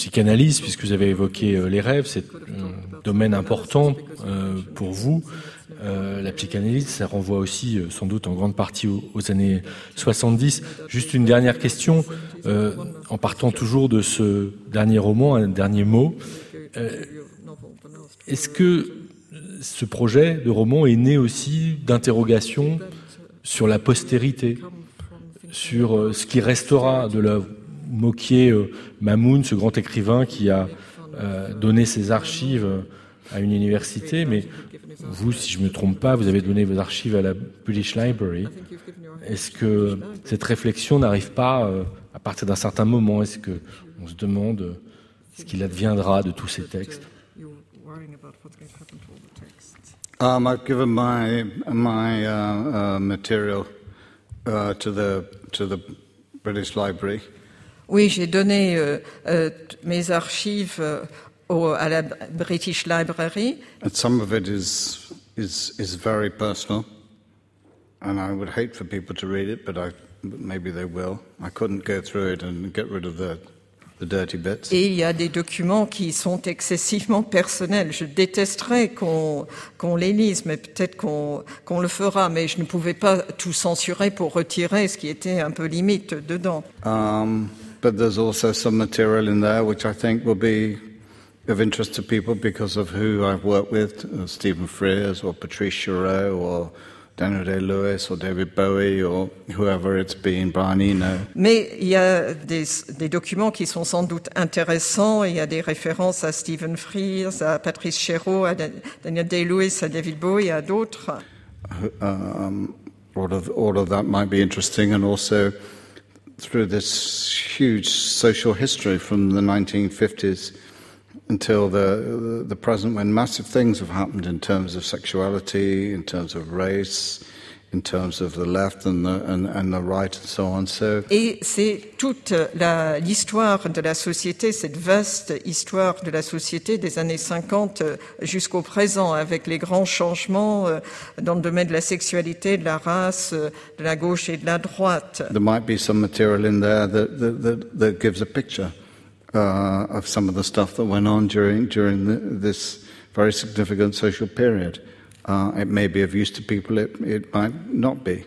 psychanalyse, puisque vous avez évoqué euh, les rêves, c'est un domaine important euh, pour vous. Euh, la psychanalyse, ça renvoie aussi euh, sans doute en grande partie aux, aux années soixante-dix. Juste une dernière question, euh, en partant toujours de ce dernier roman, un dernier mot. Euh, est-ce que ce projet de roman est né aussi d'interrogations sur la postérité, sur euh, ce qui restera de l'œuvre? Moquier euh, Mamoun, ce grand écrivain qui a euh, donné ses archives à une université, mais vous, si je ne me trompe pas, vous avez donné vos archives à la British Library. Est-ce que cette réflexion n'arrive pas euh, à partir d'un certain moment? Est-ce qu'on se demande euh, ce qu'il adviendra de tous ces textes? Um, I've given my my uh, uh, material uh, to the to the British Library. Oui, j'ai donné euh, euh, mes archives euh, au, à la British Library. And some of it is is is very personal, and I would hate for people to read it, but I but maybe they will. I couldn't go through it and get rid of the the dirty bits. Et il y a des documents qui sont excessivement personnels. Je détesterais qu'on qu'on les lise, mais peut-être qu'on qu'on le fera. Mais je ne pouvais pas tout censurer pour retirer ce qui était un peu limite dedans. Um, but there's also some material in there which I think will be of interest to people because of who I've worked with, uh, Stephen Frears or Patrice Chéreau or Daniel Day-Lewis or David Bowie or whoever it's been, Brian Eno. Mais il y a des, des documents qui sont sans doute intéressants. Il y a des références à Stephen Frears, à Patrice Chéreau, à Daniel Day-Lewis, à David Bowie et à d'autres. Um, all of all of that might be interesting, and also through this huge social history from the nineteen fifties until the the present, when massive things have happened in terms of sexuality, in terms of race, in terms of the left and the and, and the right and so on. So et c'est toute la, l'histoire de la société, cette vaste histoire de la société des années cinquante jusqu'au présent, avec les grands changements dans le domaine de la sexualité, de la race, de la gauche et de la droite. There might be some material in there that that, that, that gives a picture Uh, of some of the stuff that went on during during the, this very significant social period. Uh, it may be of use to people, it, it might not be,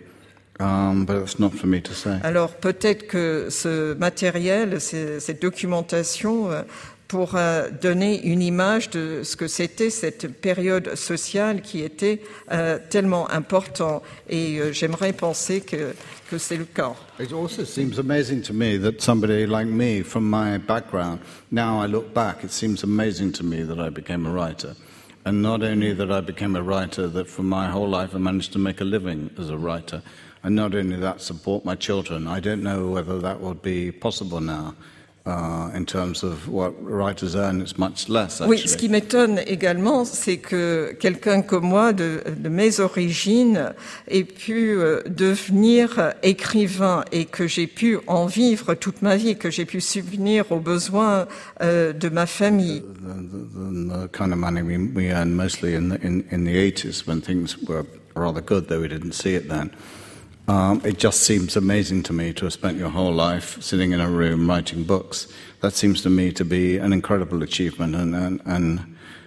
um, but it's not for me to say. Alors peut-être que ce matériel, cette documentation, pourra donner une image de ce que c'était cette période sociale qui était euh, tellement importante. Et euh, j'aimerais penser que, que c'est le cas. It also seems amazing to me that somebody like me, from my background, now I look back, it seems amazing to me that I became a writer. And not only that I became a writer, that for my whole life I managed to make a living as a writer. And not only that, support my children. I don't know whether that would be possible now. Uh, in terms of what writers earn, it's much less, actually. Oui, ce qui m'étonne également, c'est que quelqu'un comme moi, de, de mes origines, ait pu euh, devenir écrivain et que j'ai pu en vivre toute ma vie, que j'ai pu subvenir aux besoins euh, de ma famille. The, the, the kind of money we, we earned mostly in the, in, in the eighties when things were rather good, though we didn't see it then. Um, it just seems amazing to me to have spent your whole life sitting in a room writing books. That seems to me to be an incredible achievement, and, and, and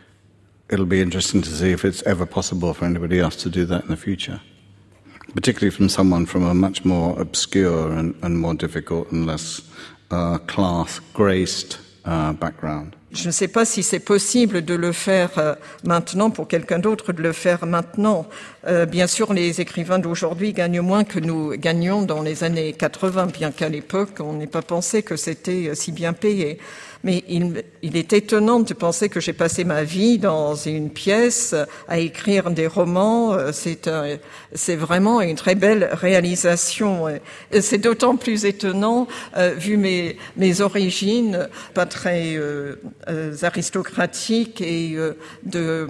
it'll be interesting to see if it's ever possible for anybody else to do that in the future, particularly from someone from a much more obscure and, and more difficult and less uh, class-graced uh, background. Je ne sais pas si c'est possible de le faire euh, maintenant, pour quelqu'un d'autre de le faire maintenant. Euh, bien sûr, les écrivains d'aujourd'hui gagnent moins que nous gagnions dans les années quatre-vingts, bien qu'à l'époque, on n'ait pas pensé que c'était si bien payé. Mais il, il est étonnant de penser que j'ai passé ma vie dans une pièce à écrire des romans. C'est, un, c'est vraiment une très belle réalisation. Et c'est d'autant plus étonnant, euh, vu mes, mes origines, pas très euh, euh, aristocratiques et euh, de,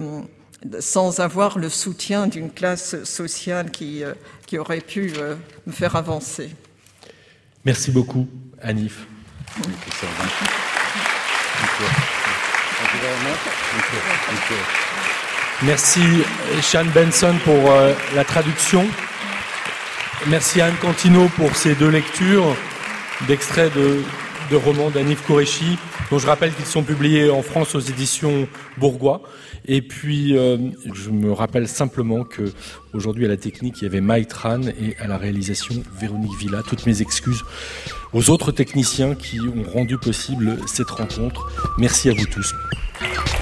sans avoir le soutien d'une classe sociale qui, euh, qui aurait pu euh, me faire avancer. Merci beaucoup, Anif. Merci Sean Benson pour euh, la traduction. Merci Anne Cantino pour ces deux lectures d'extraits de, de romans d'Anif Qureshi. dont je rappelle qu'ils sont publiés en France aux éditions Bourgois. Et puis, euh, je me rappelle simplement que aujourd'hui à la technique, il y avait Mike Tran et à la réalisation Véronique Villa. Toutes mes excuses aux autres techniciens qui ont rendu possible cette rencontre. Merci à vous tous.